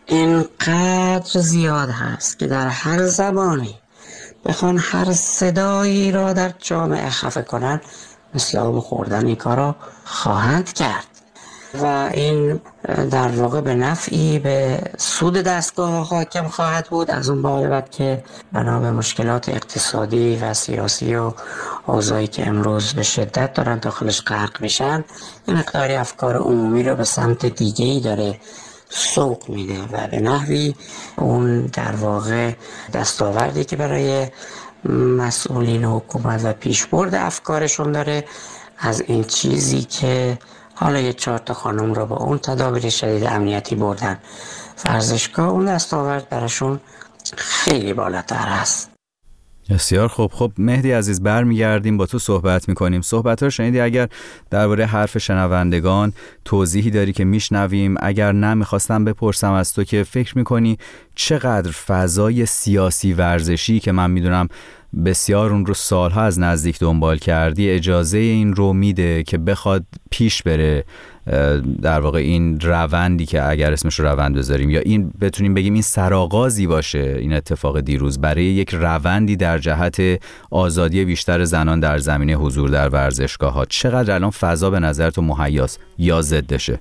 اینقدر زیاد هست که در هر زبانی بخوان هر صدایی را در جامعه خفه کنن، مثل آب خوردن این کارا خواهند کرد و این در واقع به نفعی به سود دستگاه حاکم خواهد بود، از اون بابت که بنا به مشکلات اقتصادی و سیاسی و اوضاعی که امروز به شدت دارن داخلش غرق میشن، این مقداری افکار عمومی رو به سمت دیگه‌ای داره سوق میده و به نحوی اون در واقع دستاوردی که برای مسئولین حکومت و پیشبرد افکارشون داره، از این چیزی که حالا یه 4 تا خانم رو با اون تدابیر شدید امنیتی بردن ورزشگاه، اون دستاورد براشون خیلی بالاتر هست. بسیار خوب. خب مهدی عزیز، برمیگردیم با تو صحبت میکنیم. صحبت رو شنیدی؟ اگر درباره حرف شنوندگان توضیحی داری که میشنویم، اگر نه میخواستم بپرسم از تو که فکر میکنی چقدر فضای سیاسی ورزشی که من میدونم بسیار اون رو سالها از نزدیک دنبال کردی اجازه این رو میده که بخواد پیش بره، در واقع این روندی که اگر اسمش رو روند بذاریم یا این بتونیم بگیم این سرآغازی باشه، این اتفاق دیروز برای یک روندی در جهت آزادی بیشتر زنان در زمینه حضور در ورزشگاه ها، چقدر الان فضا به نظر تو مهیاست یا ضدشه؟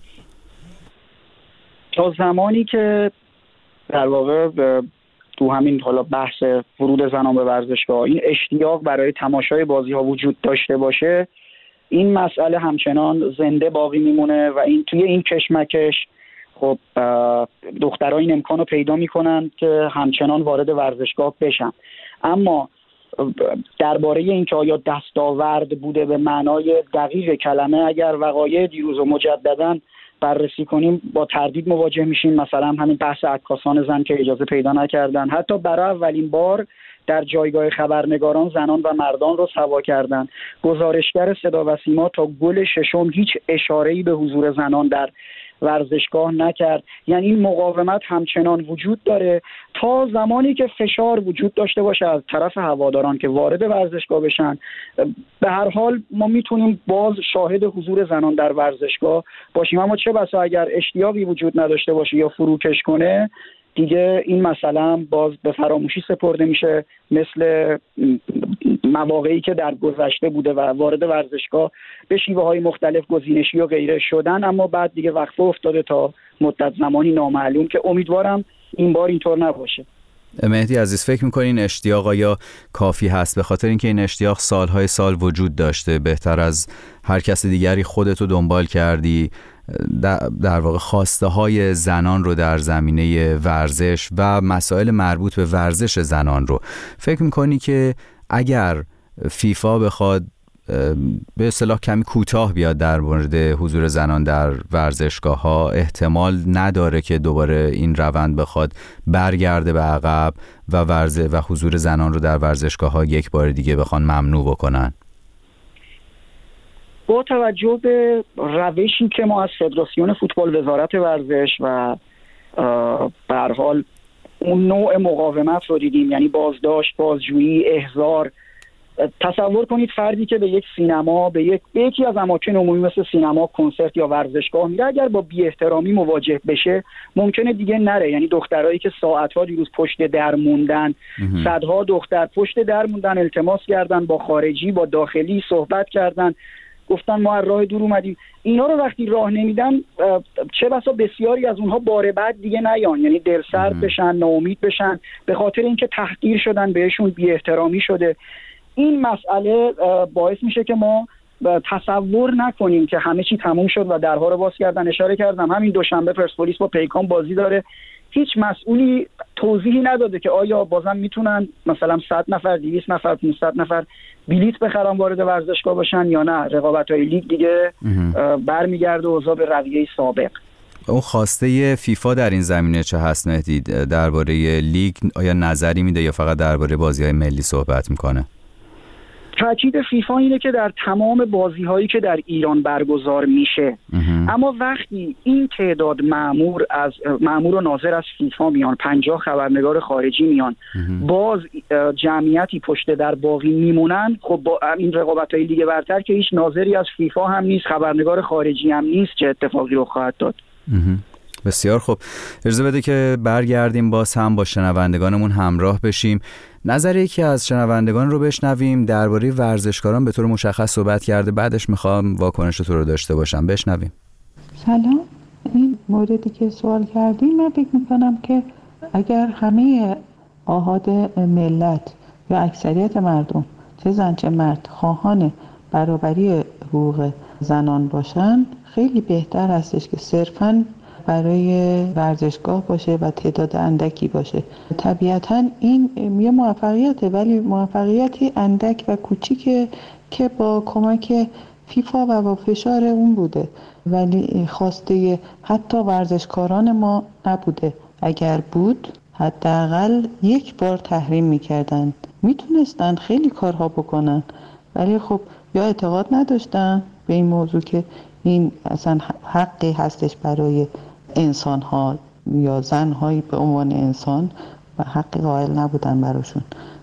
تا زمانی که در واقع تو همین حالا بحث ورود زنان به ورزشگاه این اشتیاق برای تماشای بازی ها وجود داشته باشه، این مسئله همچنان زنده باقی میمونه و این توی این کشمکش خب دخترها این امکان رو پیدا میکنن که همچنان وارد ورزشگاه بشن. اما درباره این که آیا دستاورد بوده به معنای دقیق کلمه، اگر وقایع دیروز رو مجدداً بررسی کنیم با تردید مواجه میشیم. مثلا همین بحث عکاسان زن که اجازه پیدا نکردن، حتی برای اولین بار در جایگاه خبرنگاران زنان و مردان رو سوا کردن. گزارشگر صدا و سیما تا گل 6 هیچ اشاره‌ای به حضور زنان در ورزشگاه نکرد. یعنی این مقاومت همچنان وجود داره تا زمانی که فشار وجود داشته باشه از طرف هواداران که وارد ورزشگاه بشن. به هر حال ما میتونیم باز شاهد حضور زنان در ورزشگاه باشیم، اما چه بسا اگر اشتیاقی وجود نداشته باشه یا فروکش کنه، دیگه این مسئله باز به فراموشی سپرده میشه، مثل مواقعی که در گذشته بوده و وارد ورزشگاه به شیوه‌های مختلف گزینشی و غیره شدن، اما بعد دیگه وقفه افتاده تا مدت زمانی نامعلوم که امیدوارم این بار اینطور نباشه. مهدی عزیز، فکر می‌کنی این اشتیاق یا کافی هست؟ به خاطر اینکه این اشتیاق سالهای سال وجود داشته، بهتر از هر کس دیگری خودتو دنبال کردی، در واقع خواسته های زنان رو در زمینه ورزش و مسائل مربوط به ورزش زنان رو، فکر میکنی که اگر فیفا بخواد به اصطلاح کمی کوتاه بیاد در مورد حضور زنان در ورزشگاه ها، احتمال نداره که دوباره این روند بخواد برگرده به عقب و حضور زنان رو در ورزشگاه ها یک بار دیگه بخوان ممنوع بکنن؟ با توجه به روشی که ما از فدراسیون فوتبال، وزارت ورزش و به هر حال اون نوع مقاومت رو دیدیم، یعنی بازداشت، بازجویی، احضار. تصور کنید فردی که به یک سینما، به یکی از اماکن عمومی مثل سینما، کنسرت یا ورزشگاه میره، اگر با بی احترامی مواجه بشه ممکنه دیگه نره. یعنی دخترایی که ساعت‌ها دیروز پشت در موندن، صدها دختر پشت در موندن، التماس کردن با خارجی، با داخلی صحبت کردن، گفتن ما از راه دور اومدیم. اینا رو وقتی راه نمیدن چه بسا بسیاری از اونها بار بعد دیگه نیان، یعنی دلسرد بشن، ناامید بشن به خاطر اینکه تحقیر شدن، بهشون بی احترامی شده. این مسئله باعث میشه که ما تصور نکنیم که همه چی تموم شد و درها رو باز کردن. اشاره کردم همین دوشنبه پرسپولیس با پیکان بازی داره، هیچ مسئولی توضیحی نداده که آیا بازم میتونن مثلا 100 نفر 200 نفر 500 نفر بلیت بخرن وارد ورزشگاه باشن یا نه. رقابت‌های لیگ دیگه برمیگرده اوضاع به رویه سابق. اون خواسته فیفا در این زمینه چه هست مهدی؟ درباره لیگ آیا نظری میده یا فقط درباره بازی‌های ملی صحبت میکنه؟ تاکید فیفا اینه که در تمام بازی‌هایی که در ایران برگزار میشه، اما وقتی این تعداد مأمور و ناظر از فیفا میان، 50 خبرنگار خارجی میان، باز جمعیتی پشت در باقی میمونن، خب با این رقابت‌های لیگ برتر که هیچ ناظری از فیفا هم نیست، خبرنگار خارجی هم نیست، چه اتفاقی رخ خواهد داد؟ بسیار خوب. اجازه بده که برگردیم باز هم با شنوندگانمون همراه بشیم. نظر یکی از شنوندگان رو بشنویم، درباره ورزشکاران به طور مشخص صحبت کرده، بعدش میخوام واکنش تو رو داشته باشم. بشنویم. سلام. این موردی که سوال کردیم من فکر میکنم که اگر همه آحاد ملت یا اکثریت مردم چه زن چه مرد خواهان برابری حقوق زنان باشن، خیلی بهتر هستش که صرفاً برای ورزشگاه باشه و تعداد اندکی باشه. طبیعتاً این یه موفقیته، ولی موفقیتی اندک و کوچیکه که با کمک فیفا و با فشار اون بوده، ولی خواسته حتی ورزشکاران ما نبوده. اگر بود حداقل یک بار تحریم میکردن، میتونستن خیلی کارها بکنن، ولی خب یا اعتقاد نداشتن به این موضوع که این اصلا حقی هستش برای انسان‌ها یا زن‌هایی به عنوان انسان و حقی قائل نبودن براشون،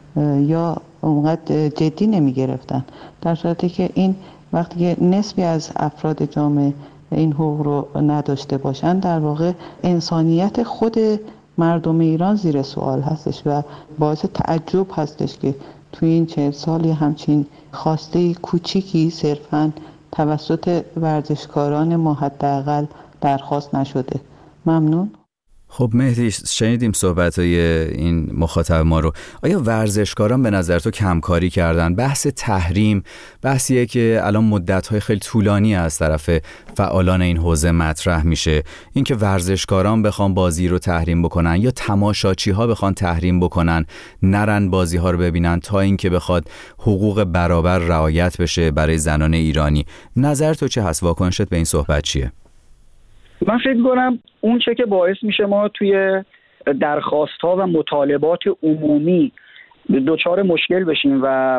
یا اونقدر جدی نمی گرفتن، در صورتی که این وقتی نصفی از افراد جامعه این حقوق رو نداشته باشن، در واقع انسانیت خود مردم ایران زیر سوال هستش و باعث تعجب هستش که توی این 40 سال همچین خواسته کوچیکی صرفاً توسط ورزشکاران ما حداقل درخواست نشده. ممنون. خب مهدی، شنیدیم صحبت‌های این مخاطب ما رو. آیا ورزشکاران به نظر تو کمکاری کردن؟ بحث تحریم بحثیه که الان مدت‌های خیلی طولانی از طرف فعالان این حوزه مطرح میشه، اینکه ورزشکاران بخوان بازی رو تحریم بکنن یا تماشاچی‌ها بخوان تحریم بکنن، نرن بازی‌ها رو ببینن تا اینکه بخواد حقوق برابر رعایت بشه برای زنان ایرانی. نظر تو چه هست؟ واکنشت به این صحبت چیه؟ من فکر کنم اون چه که باعث میشه ما توی درخواست‌ها و مطالبات عمومی دچار مشکل بشیم و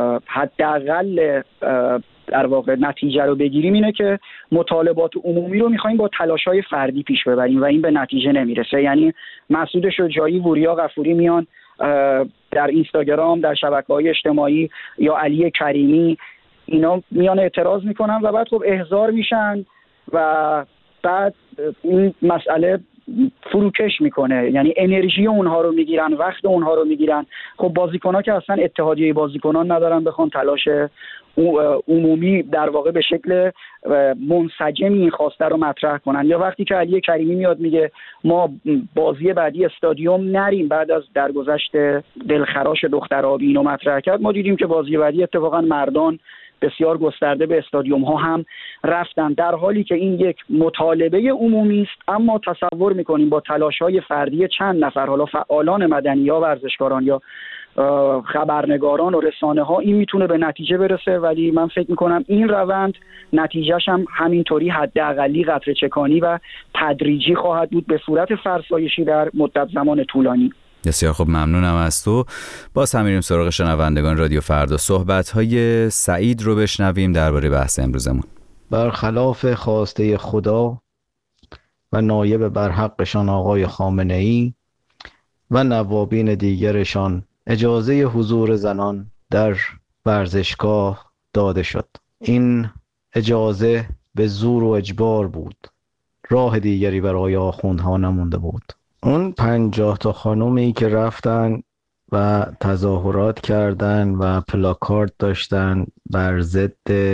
حداقل در واقع نتیجه رو بگیریم اینه که مطالبات عمومی رو می‌خوایم با تلاش‌های فردی پیش ببریم و این به نتیجه نمیرسه. یعنی مسعود شجاعی، وریا غفوری میان در اینستاگرام، در شبکه‌های اجتماعی، یا علی کریمی، اینا میان اعتراض میکنن و بعد خب احضار میشن و بعد این مسئله فروکش میکنه، یعنی انرژی اونها رو میگیرن، وقت اونها رو میگیرن. خب بازیکن‌ها که اصلا اتحادیه بازیکنان ندارن بخوان تلاش عمومی در واقع به شکل منسجمی این خواسته رو مطرح کنن. یا وقتی که علی کریمی میاد میگه ما بازی بعدی استادیوم نریم، بعد از درگذشت دلخراش دختر آبی اینو مطرح کرد، ما دیدیم که بازی بعدی اتفاقا مردان بسیار گسترده به استادیوم ها هم رفتن، در حالی که این یک مطالبه عمومی است. اما تصور میکنیم با تلاش های فردی چند نفر، حالا فعالان مدنی یا ورزشکاران یا خبرنگاران و رسانه ها، این میتونه به نتیجه برسه. ولی من فکر میکنم این روند نتیجهش هم همینطوری حداقلی قطره چکانی و تدریجی خواهد بود به صورت فرسایشی در مدت زمان طولانی. بسیار خوب، ممنونم از تو. باز هم میریم سراغ شنوندگان رادیو فردا. صحبت‌های سعید رو بشنویم درباره بحث امروزمون. برخلاف خواسته خدا و نایب برحقشان آقای خامنه‌ای و نوابین دیگرشان، اجازه حضور زنان در ورزشگاه داده شد. این اجازه به زور و اجبار بود، راه دیگری برای آخوندها نمونده بود. اون 50 تا خانومی که رفتن و تظاهرات کردن و پلاکارد داشتن بر ضد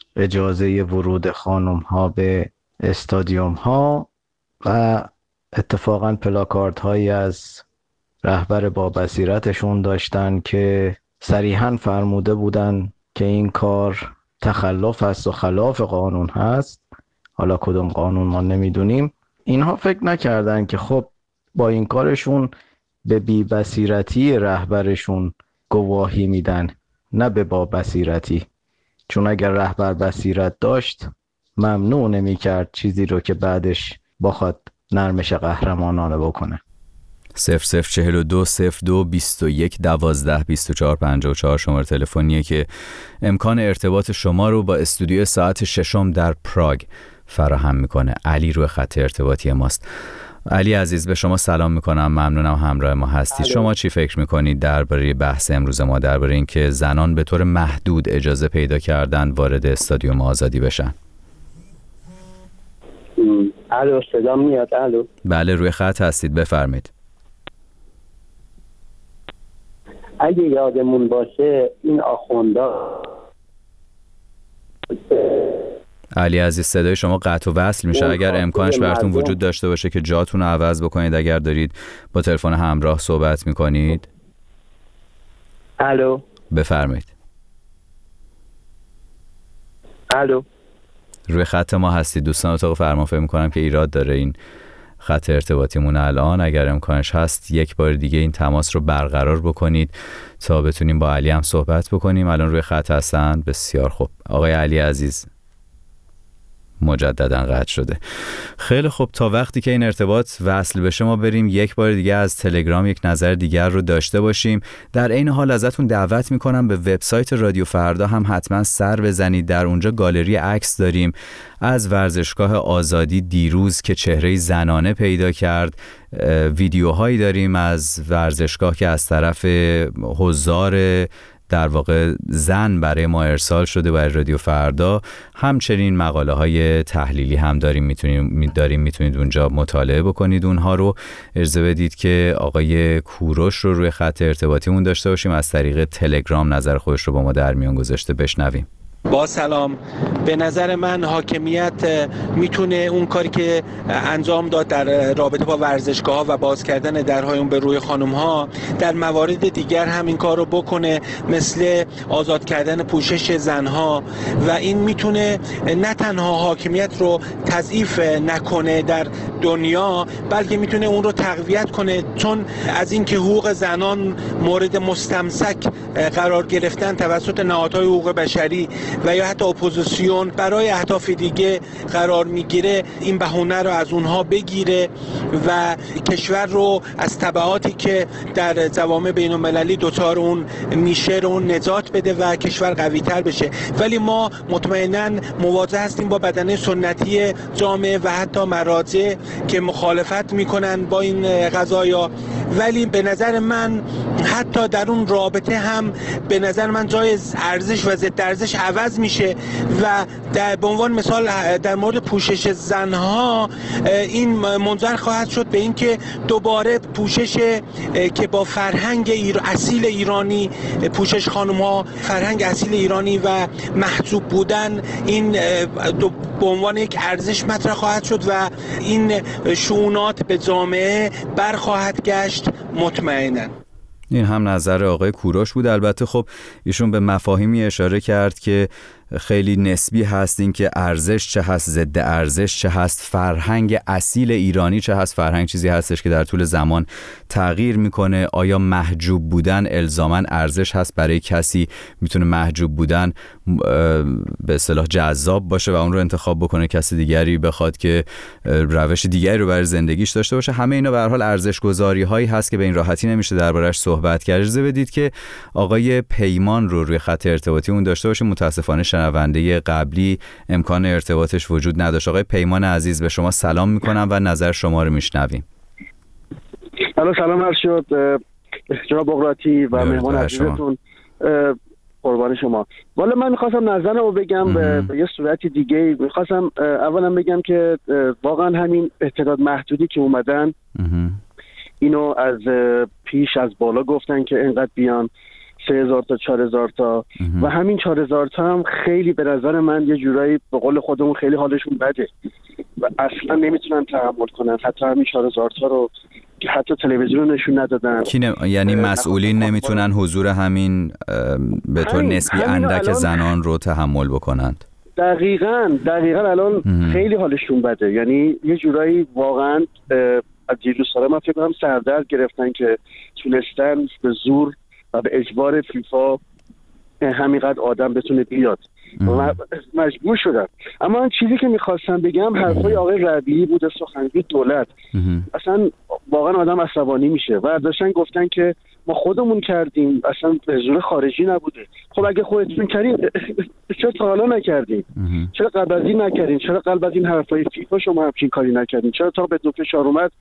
اجازه ورود خانم ها به استادیوم ها و اتفاقا پلاکارد هایی از رهبر با بصیرتشون داشتن که صریحاً فرموده بودن که این کار تخلف هست و خلاف قانون هست. حالا کدوم قانون ما نمیدونیم. اینها فکر نکردن که خب با این کارشون به بی بصیرتی رهبرشون گواهی میدن، نه به با بصیرتی. چون اگر رهبر بصیرت داشت ممنوع نمی کرد چیزی رو که بعدش بخواد نرمش قهرمانانه بکنه. 0042 02 21 12 24 54 شماره تلفنیه که امکان ارتباط شما رو با استودیو ساعت ششم در پراگ فراهم میکنه. علی روی خط ارتباطی ماست. علی عزیز، به شما سلام میکنم، ممنونم همراه ما هستید. شما چی فکر میکنید درباره بحث امروز ما، درباره اینکه زنان به طور محدود اجازه پیدا کردن وارد استادیوم آزادی بشن؟ الو، صدا میاد؟ الو. بله، روی خط هستید، بفرمایید. اگه یادمون باشه این آخوندا، علی عزیز صدای شما قطع و وصل میشه. اگر امکانش براتون وجود داشته باشه که جاتون رو عوض بکنید اگر دارید با تلفن همراه صحبت میکنید. الو، بفرمایید. الو، روی خط ما هستید دوستان. اتاق فرمان فکر میکنم که ایراد داره این خط ارتباطیمون الان. اگر امکانش هست یک بار دیگه این تماس رو برقرار بکنید تا بتونیم با علی هم صحبت بکنیم. الان روی خط هستن. بسیار خوب. آقای علی عزیز مجددا قطع شده. خیلی خوب، تا وقتی که این ارتباط وصل بشه ما بریم یک بار دیگه از تلگرام یک نظر دیگر رو داشته باشیم. در این حال ازتون دعوت میکنم به وبسایت رادیو فردا هم حتما سر بزنید. در اونجا گالری عکس داریم از ورزشگاه آزادی دیروز که چهره زنانه پیدا کرد. ویدیوهایی داریم از ورزشگاه که از طرف حضار در واقع زن برای ما ارسال شده برای رادیو فردا. همچنین مقاله های تحلیلی هم داریم، میتونید اونجا مطالعه بکنید اونها رو. اجازه بدید که آقای کوروش رو روی خط ارتباطیمون داشته باشیم، از طریق تلگرام نظر خودش رو با ما در میان گذاشته. بشنویم. با سلام. به نظر من حاکمیت میتونه اون کاری که انجام داد در رابطه با ورزشگاه‌ها و باز کردن درهای اون به روی خانم‌ها در موارد دیگر هم این کار رو بکنه، مثل آزاد کردن پوشش زنها. و این میتونه نه تنها حاکمیت رو تضعیف نکنه در دنیا، بلکه میتونه اون رو تقویت کنه، چون از اینکه حقوق زنان مورد مستمسک قرار گرفتن توسط نهادهای حقوق بشری و یا حتی اپوزیسیون برای اهداف دیگه قرار میگیره، این بهونه رو از اونها بگیره و کشور رو از تبعاتی که در جوامع بین المللی دوچار اون میشه رو نجات بده و کشور قوی تر بشه. ولی ما مطمئناً مواجه هستیم با بدنه سنتی جامعه و حتی مراجع که مخالفت میکنن با این قضایا. ولی به نظر من حتی در اون رابطه هم به نظر من جای ارزش و ضد ارزش عوض میشه و به عنوان مثال در مورد پوشش زنها این منجر خواهد شد به اینکه دوباره پوشش که با فرهنگ اصیل ایرانی، پوشش خانم‌ها فرهنگ اصیل ایرانی و محجوب بودن، این به عنوان یک ارزش مطرح خواهد شد و این شؤونات به جامعه برخواهد گشت مطمئناً. این هم نظر آقای کوروش بود. البته خب ایشون به مفاهیمی اشاره کرد که خیلی نسبی هست، این که ارزش چه هست، ضد ارزش چه هست، فرهنگ اصیل ایرانی چه هست. فرهنگ چیزی هستش که در طول زمان تغییر میکنه. آیا محجوب بودن الزاماً ارزش هست برای کسی؟ میتونه محجوب بودن به اصطلاح جذاب باشه و اون رو انتخاب بکنه، کسی دیگری بخواد که روش دیگری رو برای زندگیش داشته باشه. همه اینا به هر حال ارزش گذاری هایی هست که به این راحتی نمیشه دربارش صحبت کرد. اجازه بدید که آقای پیمان رو روی خط ارتباطیمون داشته باشیم. متاسفانه شنونده قبلی امکان ارتباطش وجود نداشت. آقای پیمان عزیز، به شما سلام میکنم و نظر شما رو میشنویم. سلام عرض شد جناب بغراتی و مهمان عزیزتون. قربان شما. والا من میخواستم نظرمو بگم به یه صورت دیگه. میخواستم اولا بگم که واقعا همین اعتقاد محدودی که اومدن اینو از پیش از بالا گفتن که اینقدر بیان 3000 تا 4000 تا و همین 4000 تا هم خیلی به نظر من یه جورایی به قول خودمون خیلی حالشون بده و اصلا نمیتونن تحمل کنن. حتی همین 4000 تا رو که حتی تلویزیون نشون ندادن. یعنی مسئولین نمیتونن حضور همین به طور نسبی اندک زنان رو تحمل بکنند. دقیقاً الان خیلی حالشون بده. یعنی یه جورایی واقعاً از دیروز من فکر کنم سردرد گرفتن که تونستن به زور و به اجبار فیفا همینقدر آدم بتونه بیاد و مجبور شدن. اما این چیزی که میخواستم بگم حرفای آقای ربیعی بود، سخنگوی دولت. اصلا واقعا آدم عصبانی میشه و داشتن گفتن که ما خودمون کردیم، اصلا به زور خارجی نبوده. خب اگه خودتون کردین چرا تا حالا نکردین؟ چرا قبل از این نکردین؟ چرا قبل از این حرفای فیفا شما همچین کاری نکردین؟ چرا تا به دو فشار اومد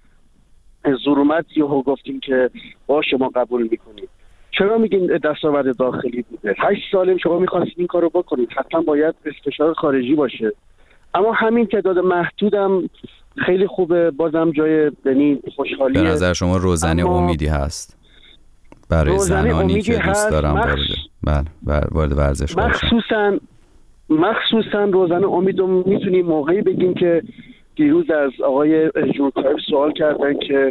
زور اومد یهو گفتین که با شما قبول میکنید؟ چرا میگین دستاورد داخلی بوده؟ 8 سال شما میخواستید این کارو بکنید، حتما باید استشاره خارجی باشه. اما همین تعداد محدودم خیلی خوبه، بازم جای یعنی خوشحالیه. به نظر شما روزنه امیدی هست برای زنانی که دوست دارم وارد ورزشگاه بشن؟ مخصوصا روزنه امید رو میتونیم موقعی بگیم که دیروز از آقای جورکایف سوال کردن که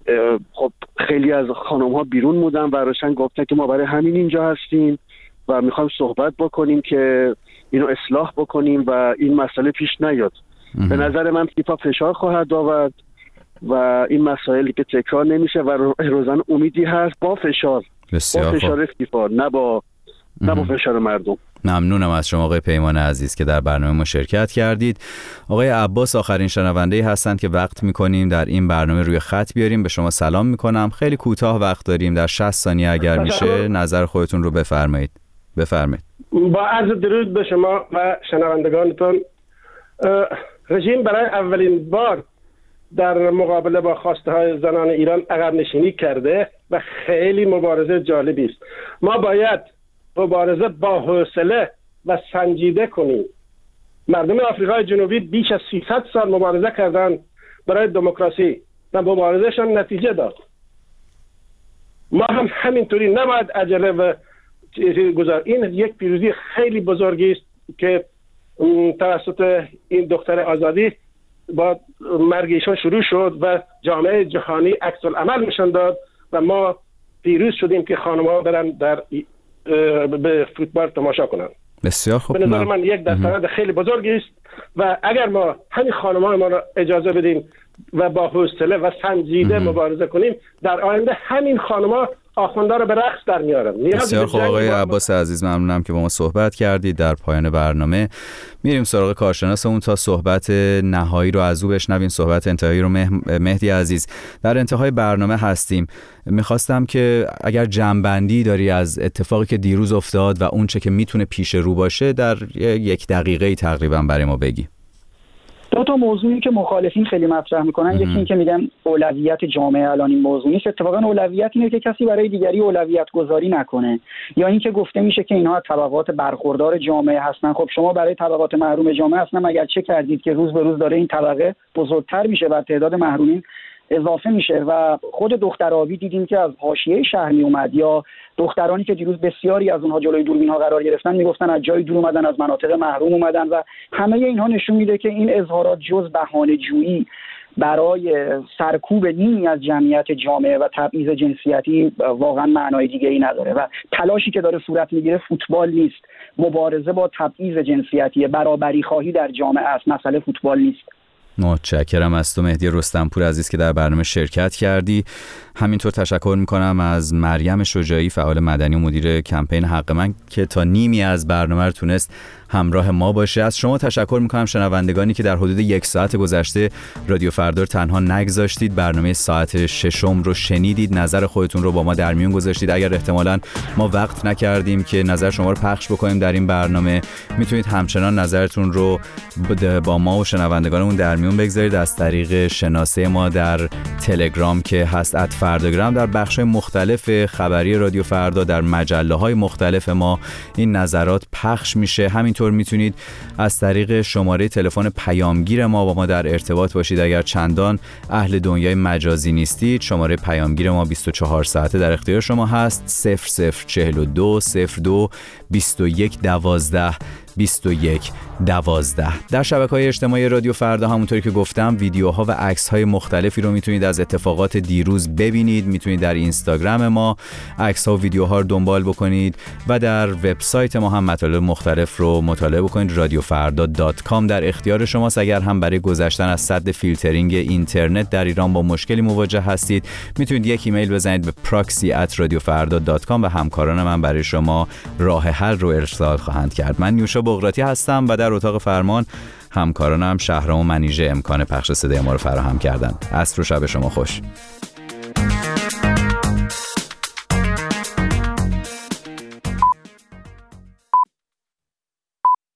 خب خیلی از خانم ها بیرون بودن و روشن گفتن که ما برای همین اینجا هستیم و میخوایم صحبت بکنیم که اینو اصلاح بکنیم و این مسئله پیش نیاد. به نظر من فیفا فشار خواهد آورد و این مسائلی که تکرار نمیشه و روزن امیدی هست با فشار فیفا، نه با فشار مردم. ممنونم از شما آقای پیمان عزیز که در برنامه ما شرکت کردید. آقای عباس آخرین شنونده هستند که وقت میکنیم در این برنامه روی خط بیاریم. به شما سلام میکنم. خیلی کوتاه وقت داریم، در 60 ثانیه اگر میشه نظر خودتون رو بفرمایید. با عرض درود به شما و شنوندگانتون. رژیم برای اولین بار در مقابله با خواسته های زنان ایران عقب نشینی کرده و خیلی مبارزه جالبی است. ما باید مبارزه با حوصله و سنجیده کنیم. مردم آفریقای جنوبی بیش از 300 سال مبارزه کردند برای دموکراسی و مبارزهشان نتیجه داد. ما هم همینطوری نباید عجله و گذار. این یک پیروزی خیلی بزرگی است که توسط این دختر آزادی با مرگ ایشان شروع شد و جامعه جهانی عکس العمل نشان داد و ما پیروز شدیم که خانم‌ها برن در به فوتبال تماشا کنن. بسیار خوب. به نظر من یک دستاورد خیلی بزرگی است و اگر ما همین خانم‌ها ما را اجازه بدیم و با حوصله و سنجیده مبارزه کنیم، در آینده همین خانم‌ها آخونده رو به رقص در میارن. بسیار خوب آقای عباس عزیز، ممنونم که با ما صحبت کردید. در پایان برنامه میریم سراغ کارشناسمون تا صحبت نهایی رو از او بشنویم، صحبت انتهایی رو. مهدی عزیز، در انتهای برنامه هستیم. میخواستم که اگر جمع‌بندی داری از اتفاقی که دیروز افتاد و اون چه که میتونه پیش رو باشه در 1 دقیقه تقریبا برای ما بگی. دو تا موضوعی که مخالفین خیلی مطرح میکنن، یکی این که میگن اولویت جامعه الان این موضوع نیست. اتفاقا اولویت اینه که کسی برای دیگری اولویت گذاری نکنه، یا اینکه گفته میشه که اینها طبقات برخوردار جامعه هستن. خب شما برای طبقات محروم جامعه هستن مگر چه کردید که روز به روز داره این طبقه بزرگتر میشه و تعداد محرومین اضافه میشه؟ و خود دختر آبی دیدیم که از حاشیه شهر می اومد، یا دخترانی که دیروز بسیاری از اونها جلوی دوربین ها قرار گرفتن میگفتن از جای دور اومدن، از مناطق محروم اومدن و همه اینها نشون میده که این اظهارات جز بهانه‌جویی برای سرکوب نیمی از جمعیت جامعه و تبعیض جنسیتی واقعا معنای دیگه‌ای نداره و تلاشی که داره صورت میگیره فوتبال نیست، مبارزه با تبعیض جنسیتی، برابری خواهی در جامعه است، مسئله فوتبال نیست. متشکرم از تو مهدی رستمپور عزیز که در برنامه شرکت کردی. همینطور تشکر میکنم از مریم شجاعی، فعال مدنی و مدیر کمپین حق من که تا نیمی از برنامه رو تونست همراه ما باشه. از شما تشکر میکنم شنوندگانی که در حدود 1 ساعت گذشته رادیو فردا رو تنها نگذاشتید، برنامه ساعت 6 رو شنیدید، نظر خودتون رو با ما در میون گذاشتید. اگر احتمالاً ما وقت نکردیم که نظر شما رو پخش بکنیم در این برنامه، میتونید همچنان نظرتون رو با ما و شنوندگانمون در میون بگذارید. از طریق شناسه ما در تلگرام که هست @فرداگرام، در بخش‌های مختلف خبری رادیو فردا، در مجله‌های مختلف ما این نظرات پخش میشه. همینطور میتونید از طریق شماره تلفن پیامگیر ما با ما در ارتباط باشید. اگر چندان اهل دنیای مجازی نیستید، شماره پیامگیر ما 24 ساعته در اختیار شما هست. 0042 02 21 12 21 12. در شبکه‌های اجتماعی رادیو فردا همونطوری که گفتم ویدیوها و عکس‌های مختلفی رو میتونید از اتفاقات دیروز ببینید. میتونید در اینستاگرام ما عکس‌ها و ویدیوها رو دنبال بکنید و در وبسایت ما هم مطالب مختلف رو مطالعه بکنید. radiofarda.com در اختیار شماست. اگر هم برای گذشتن از سد فیلترینگ اینترنت در ایران با مشکلی مواجه هستید، میتونید یک ایمیل بزنید به proxy@radiofarda.com و همکاران من برای شما راه حل رو ارسال خواهند کرد. من نیوشا بغراتی هستم و در اتاق فرمان همکارانم شهرام و منیژه امکان پخش صدای ما رو فراهم کردن. عصر و شب شما خوش.